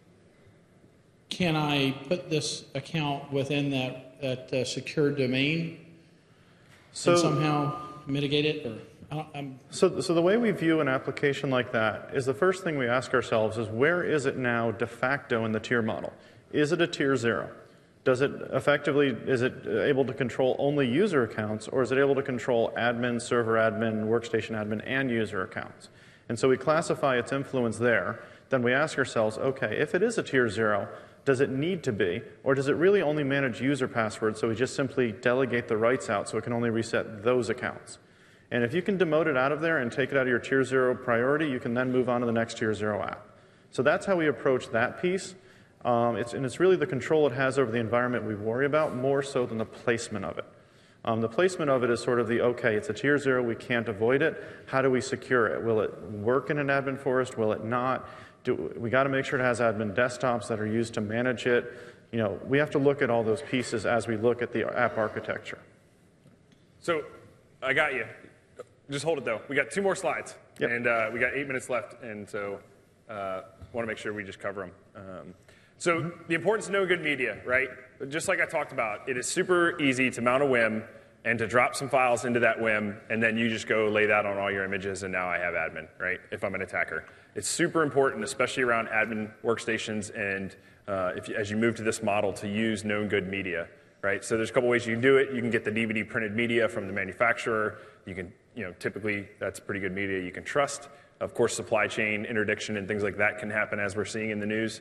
Can I put this account within that secure domain and somehow mitigate it? Or So the way we view an application like that is the first thing we ask ourselves is, where is it now de facto in the tier model? Is it a tier 0? Is it able to control only user accounts, or is it able to control admin, server admin, workstation admin, and user accounts? And so we classify its influence there. Then we ask ourselves, okay, if it is a tier 0, does it need to be, or does it really only manage user passwords, so we just simply delegate the rights out so it can only reset those accounts? And if you can demote it out of there and take it out of your tier 0 priority, you can then move on to the next tier 0 app. So that's how we approach that piece. It's really the control it has over the environment we worry about, more so than the placement of it. The placement of it is sort of okay, it's a tier 0, we can't avoid it. How do we secure it? Will it work in an admin forest? Will it not? We got to make sure it has admin desktops that are used to manage it. We have to look at all those pieces as we look at the app architecture. So I got you. Just hold it, though. We got 2 more slides, Yep. and we got 8 minutes left, and so want to make sure we just cover them. So the importance of knowing good media, right? Just like I talked about, it is super easy to mount a WIM and to drop some files into that WIM, and then you just go lay that on all your images, and now I have admin, right, if I'm an attacker. It's super important, especially around admin workstations and as you move to this model, to use known good media, right? So there's a couple ways you can do it. You can get the DVD printed media from the manufacturer. You can, typically that's pretty good media you can trust. Of course, supply chain interdiction and things like that can happen, as we're seeing in the news.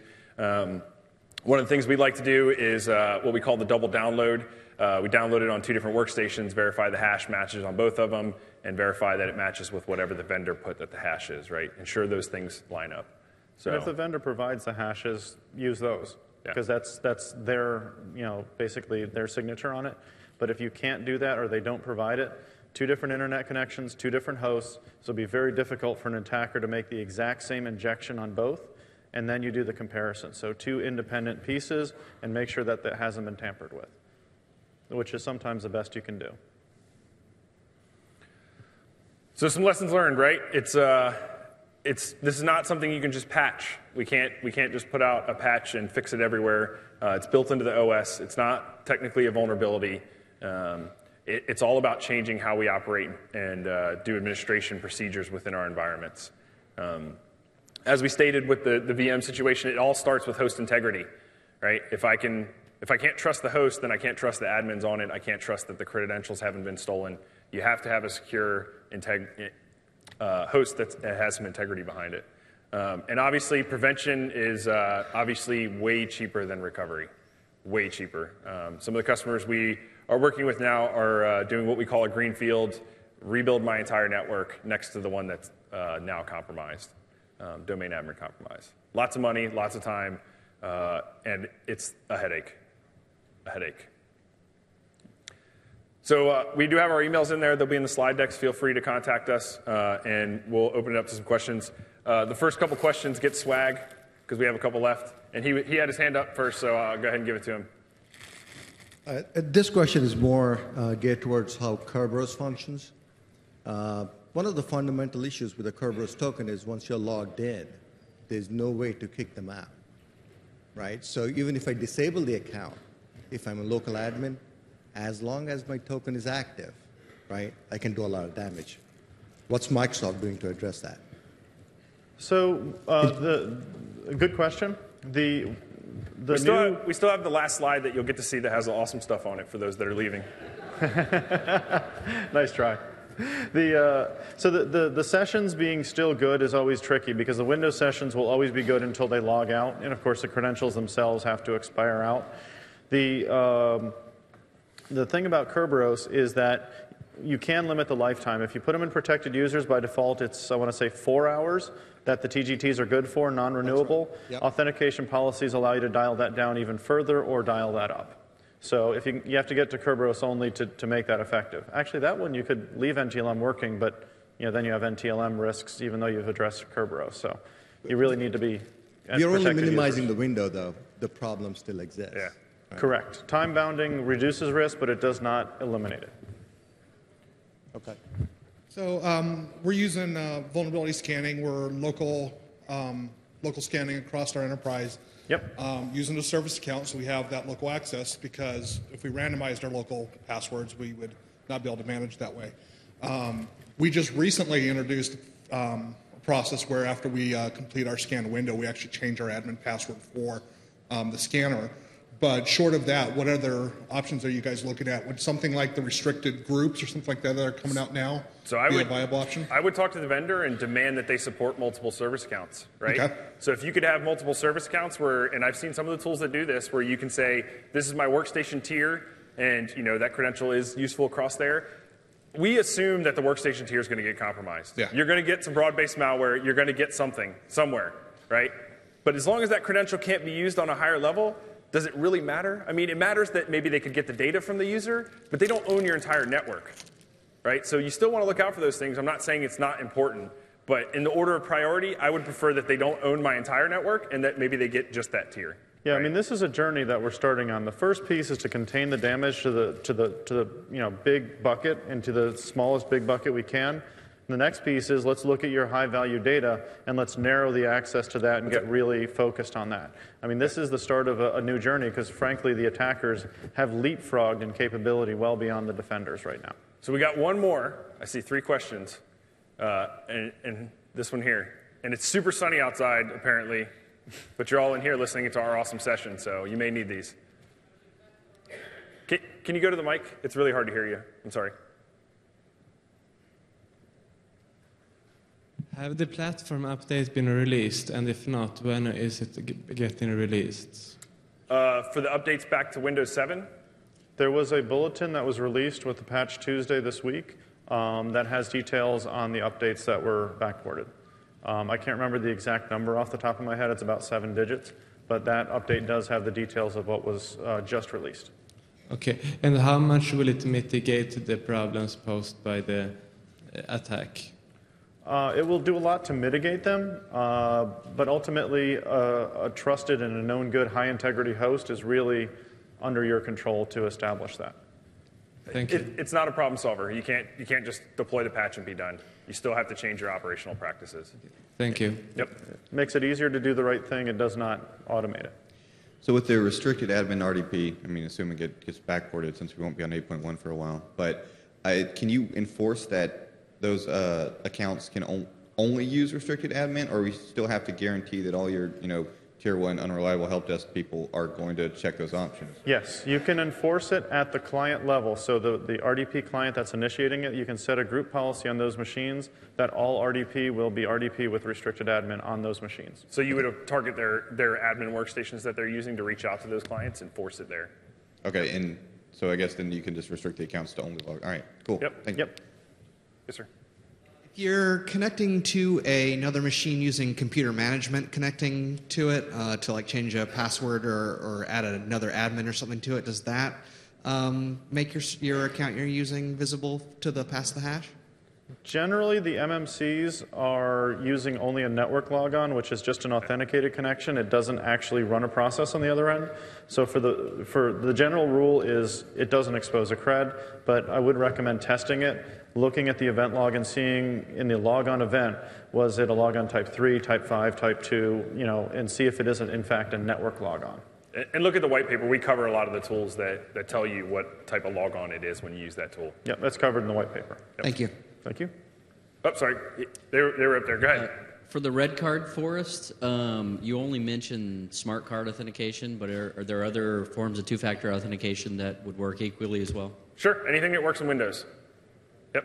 One of the things we like to do is what we call the double download. We download it on 2 different workstations, verify the hash matches on both of them, and verify that it matches with whatever the vendor put that the hash is, right? Ensure those things line up. So And if the vendor provides the hashes, use those, because that's their, basically their signature on it. But if you can't do that or they don't provide it, 2 different internet connections, 2 different hosts, so it'll be very difficult for an attacker to make the exact same injection on both, and then you do the comparison. So 2 independent pieces, and make sure that that hasn't been tampered with, which is sometimes the best you can do. So some lessons learned, right? This is not something you can just patch. We can't just put out a patch and fix it everywhere. It's built into the OS. It's not technically a vulnerability. It's all about changing how we operate and do administration procedures within our environments. As we stated with the VM situation, it all starts with host integrity, right? If I can't trust the host, then I can't trust the admins on it. I can't trust that the credentials haven't been stolen. You have to have a secure host that has some integrity behind it. And obviously, prevention is obviously way cheaper than recovery, way cheaper. Some of the customers we are working with now are doing what we call a greenfield, rebuild my entire network next to the one that's now compromised, domain admin compromised. Lots of money, lots of time, and it's a headache, So we do have our emails in there. They'll be in the slide decks. Feel free to contact us, and we'll open it up to some questions. The first couple questions get swag, because we have a couple left. And he had his hand up first, so I'll go ahead and give it to him. This question is more geared towards how Kerberos functions. One of the fundamental issues with the Kerberos token is once you're logged in, there's no way to kick them out, right? So even if I disable the account, if I'm a local admin, as long as my token is active, right, I can do a lot of damage. What's Microsoft doing to address that? So, good question. We still have the last slide that you'll get to see that has awesome stuff on it for those that are leaving. Nice try. The sessions being still good is always tricky because the Windows sessions will always be good until they log out, and of course the credentials themselves have to expire out. The thing about Kerberos is that you can limit the lifetime. If you put them in protected users, by default it's, I want to say, 4 hours that the TGTs are good for, non-renewable. Right. Yep. Authentication policies allow you to dial that down even further or dial that up. So if you have to get to Kerberos only to make that effective. Actually, that one you could leave NTLM working, but then you have NTLM risks even though you've addressed Kerberos. So you really need to be at You're only protected minimizing users. the window, though. The problem still exists. Yeah. Right. Correct. Time bounding reduces risk, but it does not eliminate it. Okay. So we're using vulnerability scanning. We're local scanning across our enterprise. Yep. Using a service account, so we have that local access, because if we randomized our local passwords, we would not be able to manage that way. We just recently introduced a process where after we complete our scan window, we actually change our admin password for the scanner. But short of that, what other options are you guys looking at? Would something like the restricted groups or something like that are coming out now be a viable option? I would talk to the vendor and demand that they support multiple service accounts, right? Okay. So if you could have multiple service accounts and I've seen some of the tools that do this, where you can say, this is my workstation tier, and that credential is useful across there. We assume that the workstation tier is going to get compromised. Yeah. You're going to get some broad-based malware. You're going to get something somewhere, right? But as long as that credential can't be used on a higher level, does it really matter? I mean, it matters that maybe they could get the data from the user, but they don't own your entire network, right? So you still want to look out for those things. I'm not saying it's not important, but in the order of priority, I would prefer that they don't own my entire network and that maybe they get just that tier. Yeah, right? I mean, this is a journey that we're starting on. The first piece is to contain the damage to the big bucket into the smallest big bucket we can. The next piece is let's look at your high-value data and let's narrow the access to that and get really focused on that. I mean, this is the start of a new journey because, frankly, the attackers have leapfrogged in capability well beyond the defenders right now. So we got one more. I see 3 questions, and this one here. And it's super sunny outside, apparently, but you're all in here listening to our awesome session, so you may need these. Can you go to the mic? It's really hard to hear you. I'm sorry. Have the platform update been released, and if not, when is it getting released? For the updates back to Windows 7? There was a bulletin that was released with the patch Tuesday this week that has details on the updates that were backported. I can't remember the exact number off the top of my head. It's about 7 digits, but that update does have the details of what was just released. Okay, and how much will it mitigate the problems posed by the attack? It will do a lot to mitigate them, but ultimately a trusted and a known good high-integrity host is really under your control to establish that. Thank you. It's not a problem solver. You can't just deploy the patch and be done. You still have to change your operational practices. Thank you. Yep. It makes it easier to do the right thing. It does not automate it. So with the restricted admin RDP, I mean, assuming it gets backported since we won't be on 8.1 for a while, but can you enforce that those accounts can only use restricted admin, or we still have to guarantee that all your tier 1 unreliable help desk people are going to check those options? Yes, you can enforce it at the client level. So the RDP client that's initiating it, you can set a group policy on those machines that all RDP will be RDP with restricted admin on those machines. So you would target their admin workstations that they're using to reach out to those clients and force it there. Okay, and so I guess then you can just restrict the accounts to only log. All right, cool. Yep. Thank you. Yep. Yes, sir. If you're connecting to another machine using computer management, connecting to it to like change a password or add another admin or something to it, does that make your account you're using visible to the past the hash? Generally, the MMCs are using only a network logon, which is just an authenticated connection. It doesn't actually run a process on the other end. So for the general rule is it doesn't expose a cred, but I would recommend testing it, looking at the event log and seeing in the logon event, was it a logon type 3, type 5, type 2, and see if it isn't in fact a network logon. And look at the white paper. We cover a lot of the tools that tell you what type of logon it is when you use that tool. Yep, that's covered in the white paper. Yep. Thank you. Thank you. Oh, sorry. They were up there. Go ahead. For the red card, Forrest, you only mentioned smart card authentication, but are there other forms of two-factor authentication that would work equally as well? Sure. Anything that works in Windows. Yep.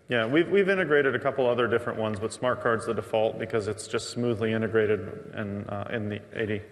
Yeah, we've integrated a couple other different ones, but Smart Card's the default because it's just smoothly integrated in the AD.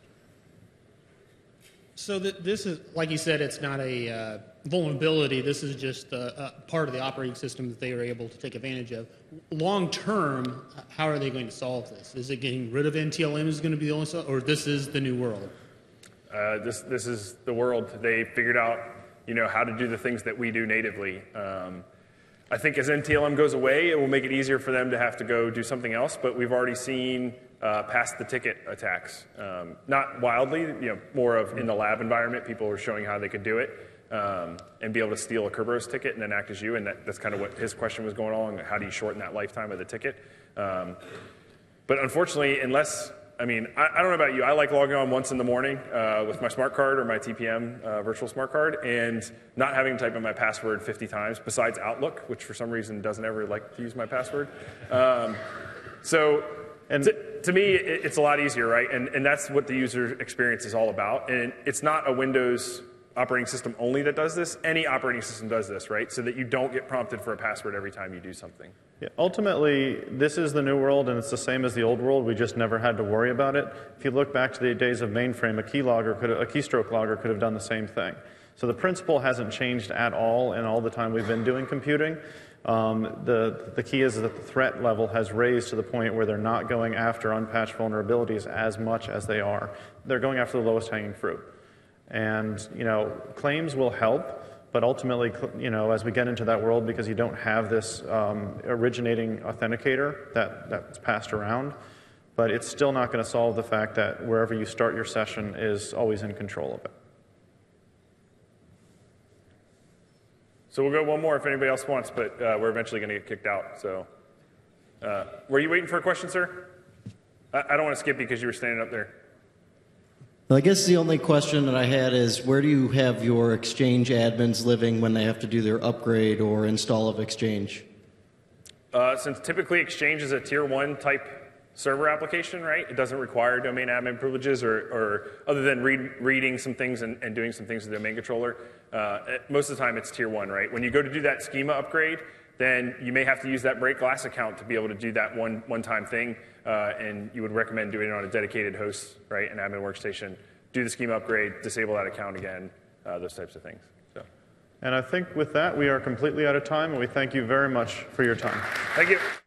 So this is, like you said, it's not a vulnerability. This is just a part of the operating system that they are able to take advantage of. Long term, how are they going to solve this? Is it getting rid of NTLM is going to be the only solution, or this is the new world? This is the world. They figured out, how to do the things that we do natively. I think as NTLM goes away, it will make it easier for them to have to go do something else. But we've already seen pass the ticket attacks. Not wildly, more of in the lab environment, people were showing how they could do it and be able to steal a Kerberos ticket and then act as you. And that's kind of what his question was going on. How do you shorten that lifetime of the ticket? But unfortunately, I don't know about you. I like logging on once in the morning with my smart card or my TPM virtual smart card and not having to type in my password 50 times, besides Outlook, which for some reason doesn't ever like to use my password. To me, it's a lot easier, right? And that's what the user experience is all about. And it's not a Windows operating system only that does this. Any operating system does this, right? So that you don't get prompted for a password every time you do something. Yeah, ultimately, this is the new world, and it's the same as the old world. We just never had to worry about it. If you look back to the days of mainframe, a keystroke logger could have done the same thing. So the principle hasn't changed at all in all the time we've been doing computing. The key is that the threat level has raised to the point where they're not going after unpatched vulnerabilities as much as they are. They're going after the lowest hanging fruit. And, claims will help, but ultimately, as we get into that world, because you don't have this originating authenticator that's passed around, but it's still not going to solve the fact that wherever you start your session is always in control of it. So we'll go one more if anybody else wants, but we're eventually going to get kicked out. So, were you waiting for a question, sir? I don't want to skip you because you were standing up there. I guess the only question that I had is, where do you have your Exchange admins living when they have to do their upgrade or install of Exchange? Since typically Exchange is a tier 1 type server application, right? It doesn't require domain admin privileges or other than reading some things and doing some things with the domain controller. Most of the time it's tier 1, right? When you go to do that schema upgrade, then you may have to use that break glass account to be able to do that one-time thing, and you would recommend doing it on a dedicated host, right, an admin workstation. Do the schema upgrade, disable that account again, those types of things. So. And I think with that, we are completely out of time, and we thank you very much for your time. Thank you.